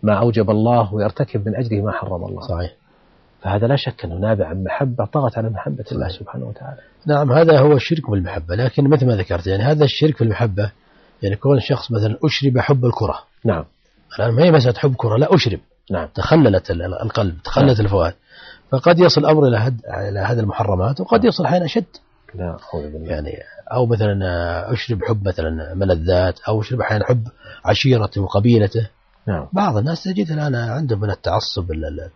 ما أوجب الله ويرتكب من أجله ما حرم الله. صحيح. فهذا لا شك أنه نابع عن محبة طغت على محبة الله سبحانه وتعالى. نعم هذا هو الشرك بالمحبة، لكن مثل ما ذكرت يعني هذا الشرك في المحبة يعني كون الشخص مثلا أشرب حب الكرة. نعم. الآن ما هي مسألة حب كرة، لا أشرب. نعم. تخللت القلب، تخللت نعم. الفؤاد، فقد يصل الأمر إلى هد إلى هذه المحرمات، وقد يصل حين أشد. لا يعني أو مثلا أشرب حب مثلا ملذات، أو أشرب أحيانا حب عشيرته وقبيلته. نعم. بعض الناس تجد الآن عنده من التعصب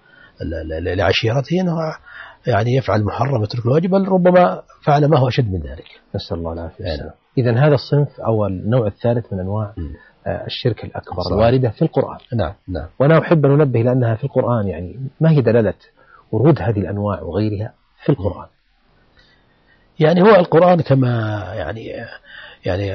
لعشيرته أنه يعني يفعل محرم يترك الواجب، بل ربما فعل ما هو أشد من ذلك. نسأل الله العافية. يعني. إذن هذا الصنف أو النوع الثالث من أنواع م. الشرك الأكبر صحيح. الواردة في القرآن. نعم نعم. وأنا أحب أن أنبه لأنها في القرآن، يعني ما هي دلالة ورود هذه الأنواع وغيرها في القرآن؟ يعني هو القرآن كما يعني يعني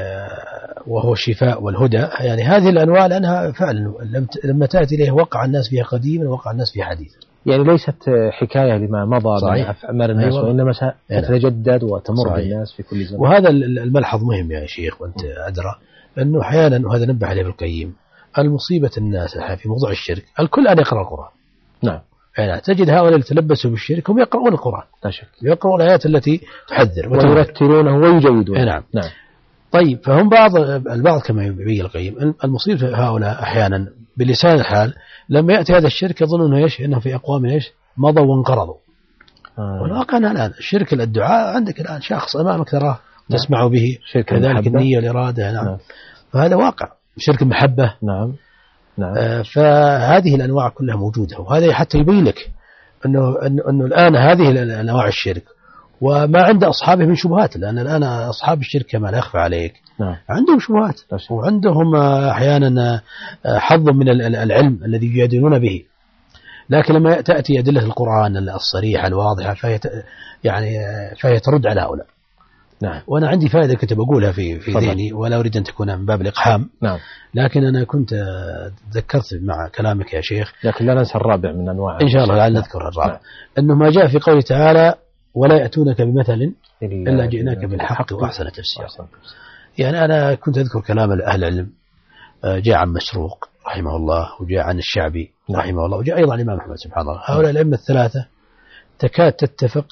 وهو الشفاء والهدى، يعني هذه الأنواع لأنها فعلا لما تأتي إليه وقع الناس فيها قديما ووقع الناس فيها حديثا. يعني ليست حكاية لما مضى صحيح. من أعمال الناس أيوة. وإنما تتجدد وتمر صحيح. بالناس في كل زمان. وهذا الملحظ مهم يا شيخ وأنت أدرى، أنه أحيانا وهذا نبه عليه ابن القيم، المصيبة الناس في موضوع الشرك الكل أن يقرأ القرآن. نعم. يعني تجد هؤلاء اللي تلبسوا بالشرك هم يقرؤون القرآن، لا شك، يقرؤون الآيات التي تحذر ويرتلونه ويجودونه. نعم. نعم. طيب فهم بعض البعض كما يبين القيم المصيبة هؤلاء أحيانا بلسان الحال لما يأتي هذا الشرك يظنون إيش إنه في أقوام إيش مضوا وانقرضوا. آه. والواقع الآن الشرك الدعاء عندك الآن شخص أمامك تراه نعم. تسمع به كذلك النية والإرادة. نعم. نعم. فهذا واقع شرك المحبة. نعم. نعم. آه فهذه الأنواع كلها موجودة، وهذا حتى يبين لك أنه, أنه, أنه الآن هذه الأنواع الشرك وما عند أصحابه من شبهات، لأن الآن أصحاب الشرك كما لا يخفى عليك نعم. عندهم شبهات وعندهم أحيانا حظ من العلم الذي يجادلون به، لكن لما تأتي أدلة القرآن الصريحة الواضحة فهي يعني فهي ترد على هؤلاء. نعم. وأنا عندي فائدة كنت بقولها في في ذهني ولا أريد أن تكون من باب الإقحام. نعم. لكن أنا كنت ذكرت مع كلامك يا شيخ، لكن لا ننسى الرابع من أنواع إن شاء الله لعل نذكر الرابع. نعم. أنه ما جاء في قوله تعالى ولا يأتونك بمثل إلا جئناك بالحق وأحسن تفسير. يعني أنا كنت أذكر كلام أهل العلم، جاء عن مسروق رحمه الله، وجاء عن الشعبي رحمه الله، وجاء أيضا عن الإمام أحمد سبحان الله. هؤلاء الأئمة الثلاثة تكاد تتفق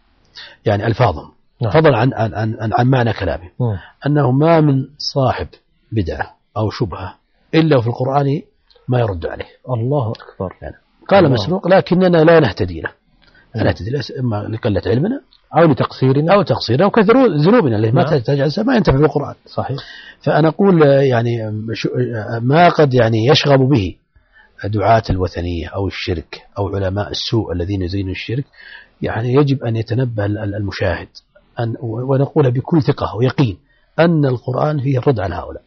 يعني ألفاظهم فضلا عن عن عن, عن معنى كلامه، أنه ما من صاحب بدعة أو شبهة إلا في القرآن ما يرد عليه. الله أكبر. يعني قال الله. مسروق لكننا لا نهتدي له، لا نهتدي له إما لقلة علمنا أو لتقصيرنا أو تقصيرنا أو كثر ذنوبنا اللي ما تجعل ما ينتفع بالقرآن. صحيح. فأنا أقول يعني ما قد يعني يشغب به دعاة الوثنية أو الشرك أو علماء السوء الذين يزينون الشرك، يعني يجب أن يتنبه المشاهد أن ونقول بكل ثقة ويقين أن القرآن فيه الرد على هؤلاء،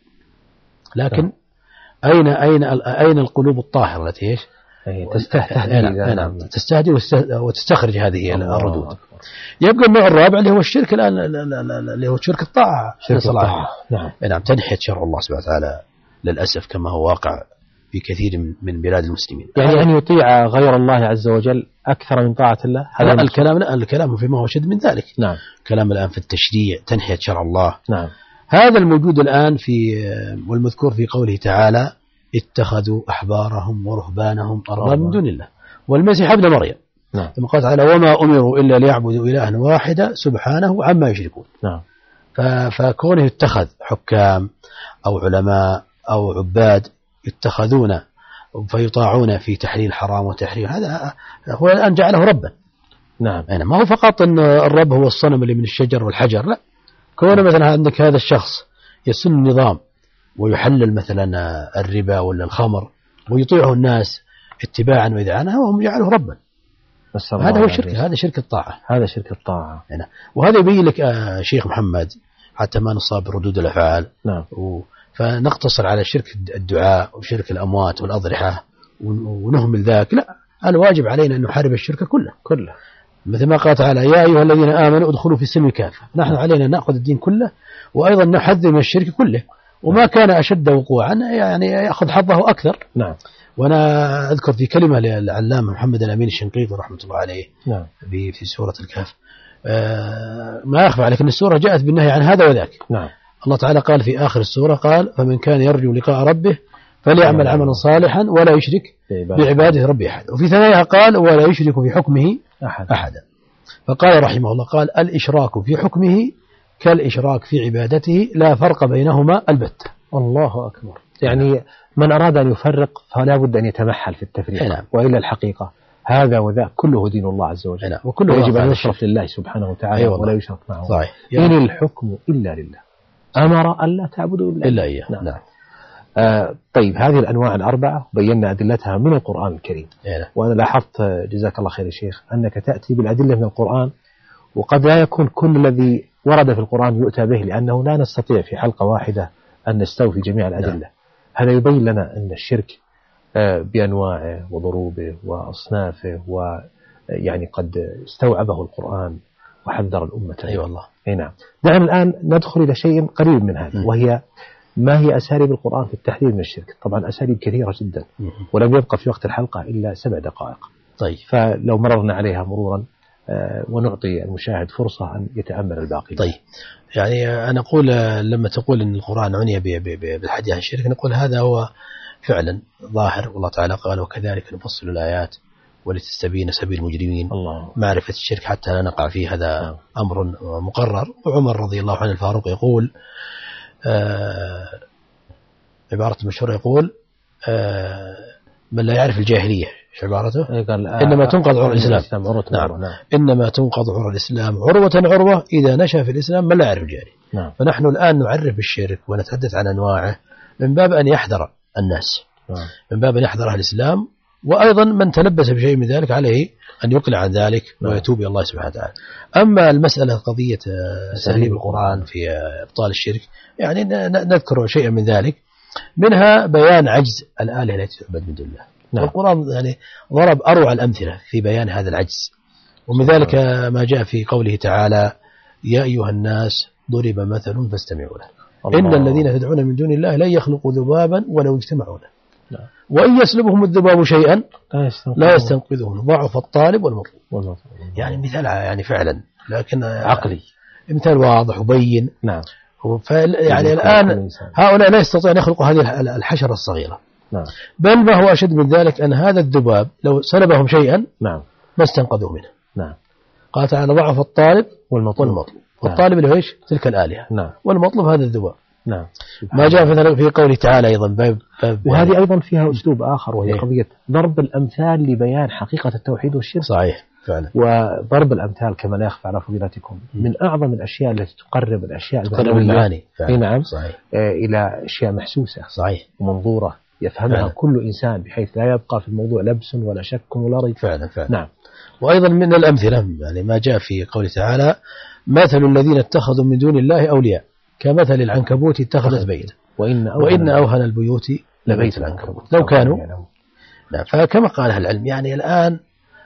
لكن نعم. أين أين أين القلوب الطاهرة التي إيش تستهدي نعم تستهدي وتستخرج هذه الردود. يبقى النوع الرابع اللي هو الشرك الآن اللي هو شرك الطاعة، شرك الطاعة. نعم. نعم تنحية شرع الله سبحانه وتعالى للأسف كما هو واقع في كثير من بلاد المسلمين، يعني أن يطيع غير الله عز وجل أكثر من طاعة الله. هذا الكلام لا الكلام فيما هو شد من ذلك. نعم. كلام الآن في التشريع تنحية شرع الله. نعم. هذا الموجود الآن في والمذكور في قوله تعالى اتخذوا أحبارهم ورهبانهم أربابا من دون الله والمسيح ابن مريم. نعم. ثم قال تعالى وما أمروا إلا ليعبدوا إلها واحدا سبحانه عما يشركون. نعم. فكونه اتخذ حكام أو علماء أو عباد يتخذون فيطاعون في تحليل حرام وتحريم، هذا هو الآن جعله ربا. نعم. يعني ما هو فقط أن الرب هو الصنم اللي من الشجر والحجر، لا، كونه مثلا عندك هذا الشخص يسن النظام ويحلل مثلا الربا ولا الخمر ويطيعه الناس اتباعا وإذعانا هم جعله ربا. هذا هو شرك، هذا شرك الطاعة، هذا شرك الطاعة. يعني وهذا يبين لك آه شيخ محمد حتى ما نصاب بردود الأفعال. نعم. و فنقتصر على شرك الدعاء وشرك الأموات والأضرحة ونهمل ذاك، لا، الواجب علينا أن نحارب الشرك كله كله مثل ما قال تعالى يا أيها الذين آمنوا ادخلوا في السلم كافة. نحن علينا أن نأخذ الدين كله وأيضا نحذر من الشرك كله، وما كان أشد وقوعا يعني يأخذ حظه أكثر. نعم. وأنا أذكر في كلمة للعلامة محمد الأمين الشنقيطي رحمة الله عليه. نعم. في سورة الكهف آه ما يخفى عليك أن السورة جاءت بالنهي عن هذا وذاك. نعم. الله تعالى قال في آخر السورة قال فمن كان يرجو لقاء ربه فليعمل عملا صالحا ولا يشرك بعبادة ربه أحد. وفي ثانيها قال ولا يشرك في حكمه أحدا. فقال رحمه الله قال الإشراك في حكمه كالإشراك في عبادته لا فرق بينهما البتة. الله أكبر. يعني من أراد أن يفرق فلا بد أن يتمحل في التفريق. نعم. وإلا الحقيقة هذا وذاك كله دين الله عز وجل. نعم. وكله يجب أن يصرف لله سبحانه وتعالى. أيوة ولا يشرك معه. صحيح. إن الحكم إلا لله أمر أن لا تعبدوا إلا, إلا إياه. نعم. نعم. آه طيب هذه الأنواع الأربعة بينا أدلتها من القرآن الكريم. نعم. وأنا لاحظت جزاك الله خير يا شيخ أنك تأتي بالأدلة من القرآن، وقد لا يكون كل الذي ورد في القرآن يؤتى به، لأنه لا نستطيع في حلقة واحدة أن نستوفي جميع الأدلة. نعم. هذا يبين لنا أن الشرك بأنواعه وضروبه وأصنافه ويعني قد استوعبه القرآن وحذر الأمة. أي أيوة والله. أي نعم. دعنا الآن ندخل إلى شيء قريب من هذا، وهي ما هي أساليب القرآن في التحذير من الشرك. طبعا أساليب كثيرة جدا ولم يبقى في وقت الحلقة إلا سبع دقائق. طيب. فلو مررنا عليها مرورا ونعطي المشاهد فرصة أن يتأمل الباقي. طيب. يعني أنا أقول لما تقول أن القرآن عني بالحديث عن الشرك نقول هذا هو فعلا ظاهر، والله تعالى قال وكذلك نفصل الآيات ولتستبين سبيل المجرمين. الله. معرفة الشرك حتى لا نقع فيه هذا أمر مقرر. وعمر رضي الله عنه الفاروق يقول آه عبارة مشهورة يقول آه من لا يعرف الجاهلية ايش عبارته؟ قال إنما تنقض عروة الإسلام. نعم. نعم. إنما تنقض عروة الإسلام عروة عروة إذا نشأ في الإسلام من لا يعرف الجاهلية. نعم. فنحن الآن نعرف الشرك ونتحدث عن أنواعه من باب أن يحذر الناس. نعم. من باب أن يحذر أهل الإسلام، وأيضا من تلبس بشيء من ذلك عليه أن يقلع عن ذلك ويتوب إلى الله سبحانه وتعالى. أما المسألة قضية أساليب القرآن في إبطال الشرك يعني نذكر شيئا من ذلك، منها بيان عجز الآلهة التي تعبد من دون الله. نعم. والقرآن يعني ضرب أروع الأمثلة في بيان هذا العجز، ومن ذلك ما جاء في قوله تعالى يا أيها الناس ضرب مثل فاستمعوا له إن الذين تدعون من دون الله لن يخلقوا ذبابا ولو اجتمعوا له. نعم. وإن يسلبهم الذباب شيئا لا يستنقذونه ضعف الطالب والمطلوب. يعني مثال يعني فعلا لكن عقلي مثال واضح وبين. نعم. يعني الآن هؤلاء لا يستطيع أن يخلقوا هذه الحشرة الصغيرة. نعم. بل ما هو أشد من ذلك أن هذا الذباب لو سلبهم شيئا نعم ما استنقذوا منه. نعم. قال تعالى ضعف الطالب والمطلوب. والمطلوب. والطالب اللي هو ايش؟ تلك الآلهة. نعم. والمطلوب هذا الذباب. نعم. ما جاء في في قوله تعالى أيضا باب باب وهذه أيضا فيها أسلوب آخر، وهي إيه؟ قضية ضرب الأمثال لبيان حقيقة التوحيد والشرك. صحيح فعلا. وضرب الأمثال كما لا يخفى على فضيلتكم من أعظم الأشياء التي تقرب الأشياء المعنوية نعم صحيح. إلى أشياء محسوسة صحيح ومنظورة يفهمها فعلا. كل إنسان بحيث لا يبقى في الموضوع لبس ولا شك ولا ريب. فعلا فعلا. نعم. وأيضا من الأمثلة يعني ما جاء في قوله تعالى مثل الذين اتخذوا من دون الله أولياء كمثل العنكبوت اتخذت بيتا وإن أوهن, وإن أوهن البيوت لبيت العنكبوت لو كانوا. نعم. فكما قال أهل العلم يعني الآن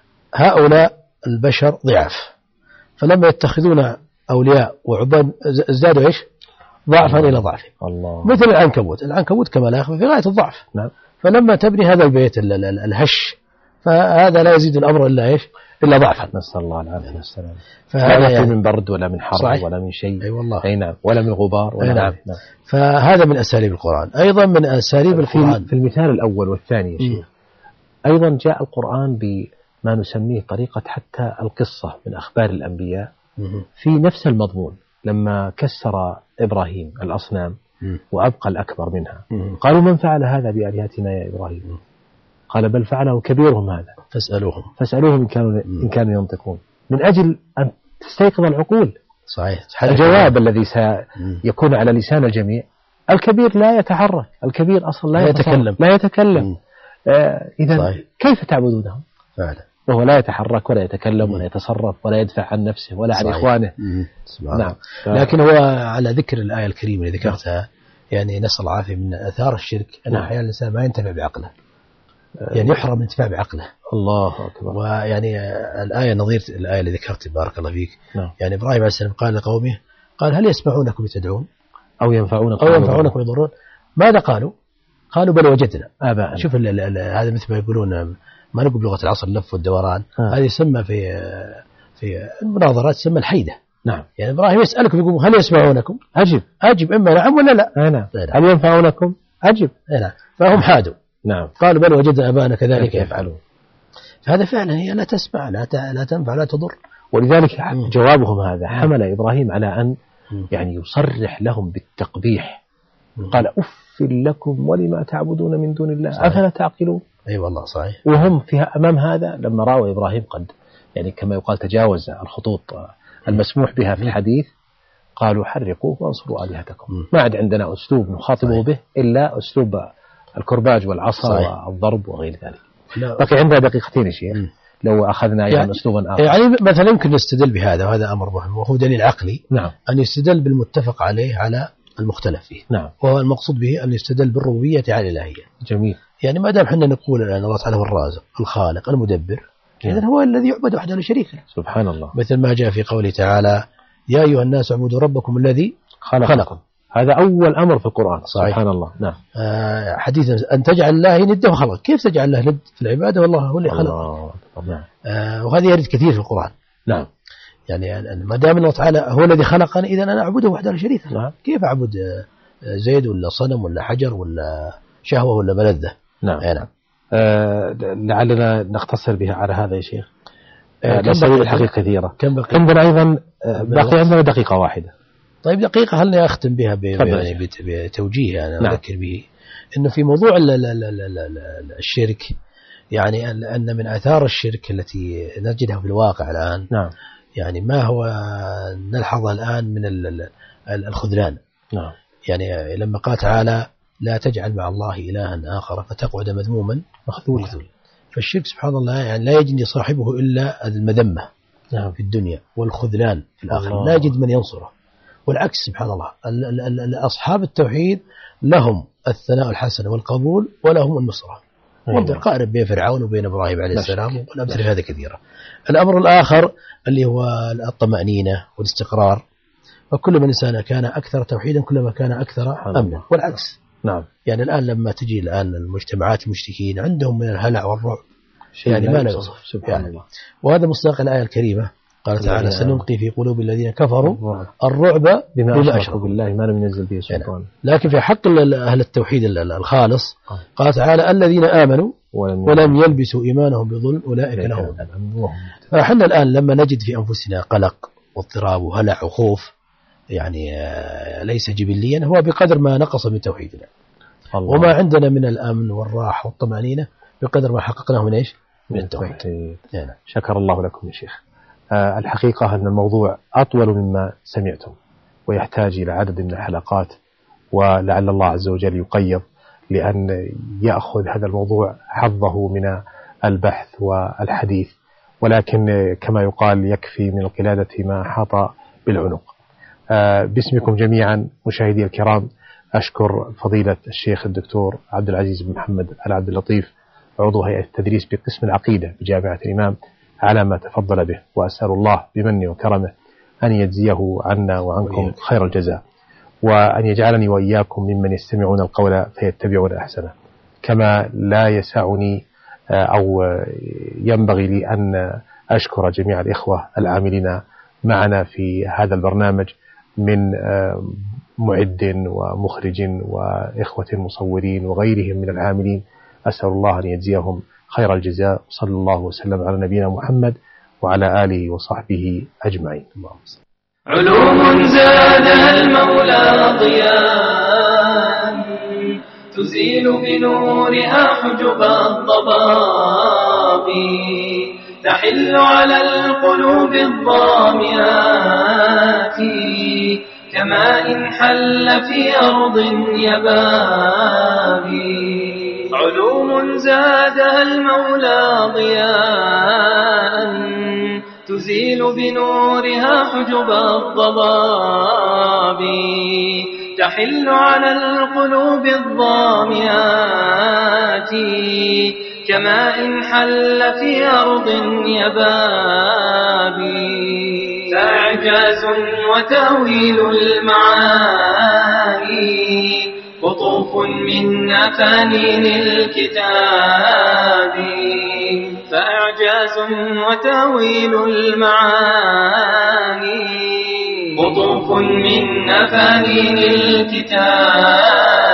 هؤلاء البشر ضعاف، فلما يتخذون أولياء وعباد ازدادوا إيش؟ ضعفا إلى ضعف. الله. مثل العنكبوت العنكبوت كما لا يخفى في غاية الضعف. نعم. فلما تبني هذا البيت الهش فهذا لا يزيد الأمر إلا إيش؟ إلا ضعفا. نسأل الله العافية والسلام. فهذا يعني من برد ولا من حر صحيح. ولا من شيء. أي والله. أي نعم. ولا من غبار ولا نعم. نعم. فهذا من أساليب القرآن. أيضا من أساليب القرآن في المثال الأول والثاني يا شيخ أيضا جاء القرآن بما نسميه طريقة حتى القصة من أخبار الأنبياء مم. في نفس المضمون. لما كسر إبراهيم الأصنام مم. وأبقى الأكبر منها مم. قالوا من فعل هذا بآلهتنا يا إبراهيم؟ مم. قال بل فعله كبيرهم هذا فاسألوهم فاسألوهم إن كانوا, إن كانوا ينطقون، من أجل أن تستيقظ العقول. صحيح. الجواب الذي سيكون على لسان الجميع الكبير لا يتحرك، الكبير أصلا لا, لا يتكلم لا يتكلم آه إذا كيف تعبدونه؟ فعلا. وهو لا يتحرك ولا يتكلم مم. ولا يتصرف ولا يدفع عن نفسه ولا عن إخوانه. نعم. ف... لكن هو على ذكر الآية الكريمة اللي ذكرتها يعني نسأل العافية من أثار الشرك أن أحيانا الإنسان ما ينتفع بعقله، يعني يحرم الانتفاع بعقله. الله أكبر. ويعني الآية نظير الآية اللي ذكرت بارك الله فيك. نعم. يعني إبراهيم عليه السلام قال لقومه قال هل يسمعونكم تدعون أو ينفعونكم أو ينفعونكم يضرون؟ ماذا قالوا؟ قالوا بل وجدنا آباء. شوف ال ال ال هذا مثل ما يقولون ما نقول بلغة العصر اللف والدوران. هذه يسمى في في المناظرات تسمى الحيدة. نعم. يعني إبراهيم يسألكم يقول هل يسمعونكم؟ أجب أجب إما نعم ولا لا. نعم. هل ينفعونكم أجب. نعم. فهم حادوا. نعم. قالوا بل وجدنا آباءنا كذلك يفعلون. فهذا فعلا هي لا تسمع لا لا تنفع لا تضر. ولذلك جوابهم هذا حمل إبراهيم على أن يعني يصرح لهم بالتقبيح. قال أف لكم ولما تعبدون من دون الله أفلا تعقلون. أي أيوة والله صحيح. وهم فيها أمام هذا لما رأوا إبراهيم قد يعني كما يقال تجاوز الخطوط المسموح بها في الحديث قالوا حرقوه وانصروا آلهتكم. ما عاد عندنا أسلوب نخاطبه به إلا أسلوب الكرباج والعصا والضرب وغير ذلك. بقي عندنا دقيقتين يا شيخ لو أخذنا يعني أسلوبا آخر. يعني مثلا يمكن نستدل بهذا وهذا أمر مهم وهو دليل عقلي. نعم. أن يستدل بالمتفق عليه على المختلف فيه. نعم. وهو المقصود به أن يستدل بالربوبية على الإلهية. جميل. يعني ما دام حنا نقول الآن الله تعالى هو الرازق الخالق المدبر إذن هو الذي يعبد وحده لا شريك له. سبحان الله. مثل ما جاء في قوله تعالى يا أيها الناس اعبدوا ربكم الذي خلقكم. خلق. هذا أول أمر في القرآن. صحيح. سبحان الله. نعم. آه حديث أن تجعل الله ندا وخلق. كيف تجعل الله ند في العبادة والله هو اللي خلق. نعم. آه وهذا يرد كثير في القرآن. نعم. يعني ما دام الله تعالى هو الذي خلقني إذا أنا أعبده وحده لا شريك له. نعم. كيف أعبد زيد ولا صنم ولا حجر ولا شهوة ولا ملذة. نعم. يعني نعم. آه لعلنا نقتصر بها على هذا يا شيخ. آه نسوي الحقيقة كثيرة. كم بقي؟ عندنا أيضا آه باقي عندنا دقيقة واحدة. طيب دقيقة هل أختم بها يعني بتوجيه أنا نعم. أذكر به إنه في موضوع ال ال ال ال ال الشرك يعني أن من آثار الشرك التي نجدها في الواقع الآن نعم. يعني ما هو نلحظه الآن من الخذلان. نعم. يعني لما قال تعالى لا تجعل مع الله إلها آخر فتقعد مذموما مخذولا. فالشرك سبحان الله يعني لا يجد صاحبه إلا المذمة نعم. في الدنيا والخذلان في الآخرة. لا يجد من ينصره. والعكس سبحان الله أصحاب التوحيد لهم الثناء الحسن والقبول ولهم النصرة. وانظر قارب بين فرعون وبين إبراهيم عليه السلام والأمثلة هذا كثيرة. الأمر الآخر اللي هو الطمأنينة والاستقرار. وكل من إنسان كان أكثر توحيدا كلما كان أكثر أمنا والعكس. نعم. يعني الآن لما تجي الآن المجتمعات المشركين عندهم من الهلع والرعب يعني ما لا يوصف. سبحان يعني الله. وهذا مصداق الآية الكريمة قال تعالى سنلقي في قلوب الذين كفروا الرعب بما أشركوا بالله ما لم ينزل به سلطان. لكن في حق أهل التوحيد الخالص قال تعالى الذين آمنوا ولم يلبسوا إيمانهم بظلم أولئك لهم الأمن. فإحنا الآن لما نجد في أنفسنا قلق واضطراب وهلع وخوف يعني ليس جبليا هو بقدر ما نقص من توحيدنا. وما عندنا من الأمن والراحة والطمأنينة بقدر ما حققناه من إيش؟ من التوحيد. يعني. شكر الله لكم يا شيخ. أه الحقيقة أن الموضوع أطول مما سمعتم ويحتاج إلى عدد من الحلقات ولعل الله عز وجل يقيض لأن يأخذ هذا الموضوع حظه من البحث والحديث ولكن كما يقال يكفي من القلادة ما حاط بالعنق. أه باسمكم جميعا مشاهدي الكرام أشكر فضيلة الشيخ الدكتور عبد العزيز بن محمد العبد اللطيف عضو هيئة التدريس بقسم العقيدة بجامعة الإمام على ما تفضل به وأسأل الله بمنه وكرمه أن يجزيه عنا وعنكم خير الجزاء وأن يجعلني وإياكم ممن يستمعون القول فيتبعون أحسنه. كما لا يسعني أو ينبغي لي أن أشكر جميع الإخوة العاملين معنا في هذا البرنامج من معد ومخرج وإخوة مصورين وغيرهم من العاملين. أسأل الله أن يجزيهم خير الجزاء. صلى الله وسلم على نبينا محمد وعلى آله وصحبه أجمعين. علوم زادها المولى ضياء تزيل بنورها حجب الضباب تحل على القلوب الضاميات كماء حل في أرض يبابي. علوم زادها المولى ضياء تزيل بنورها حجب الضباب تحل على القلوب الضاميات كماء حل في أرض يبابي. فإعجاز وتأويل المعاني قطوف من أفانين الكتاب. فإعجاز وتأويل المعاني قطوف من أفانين الكتاب.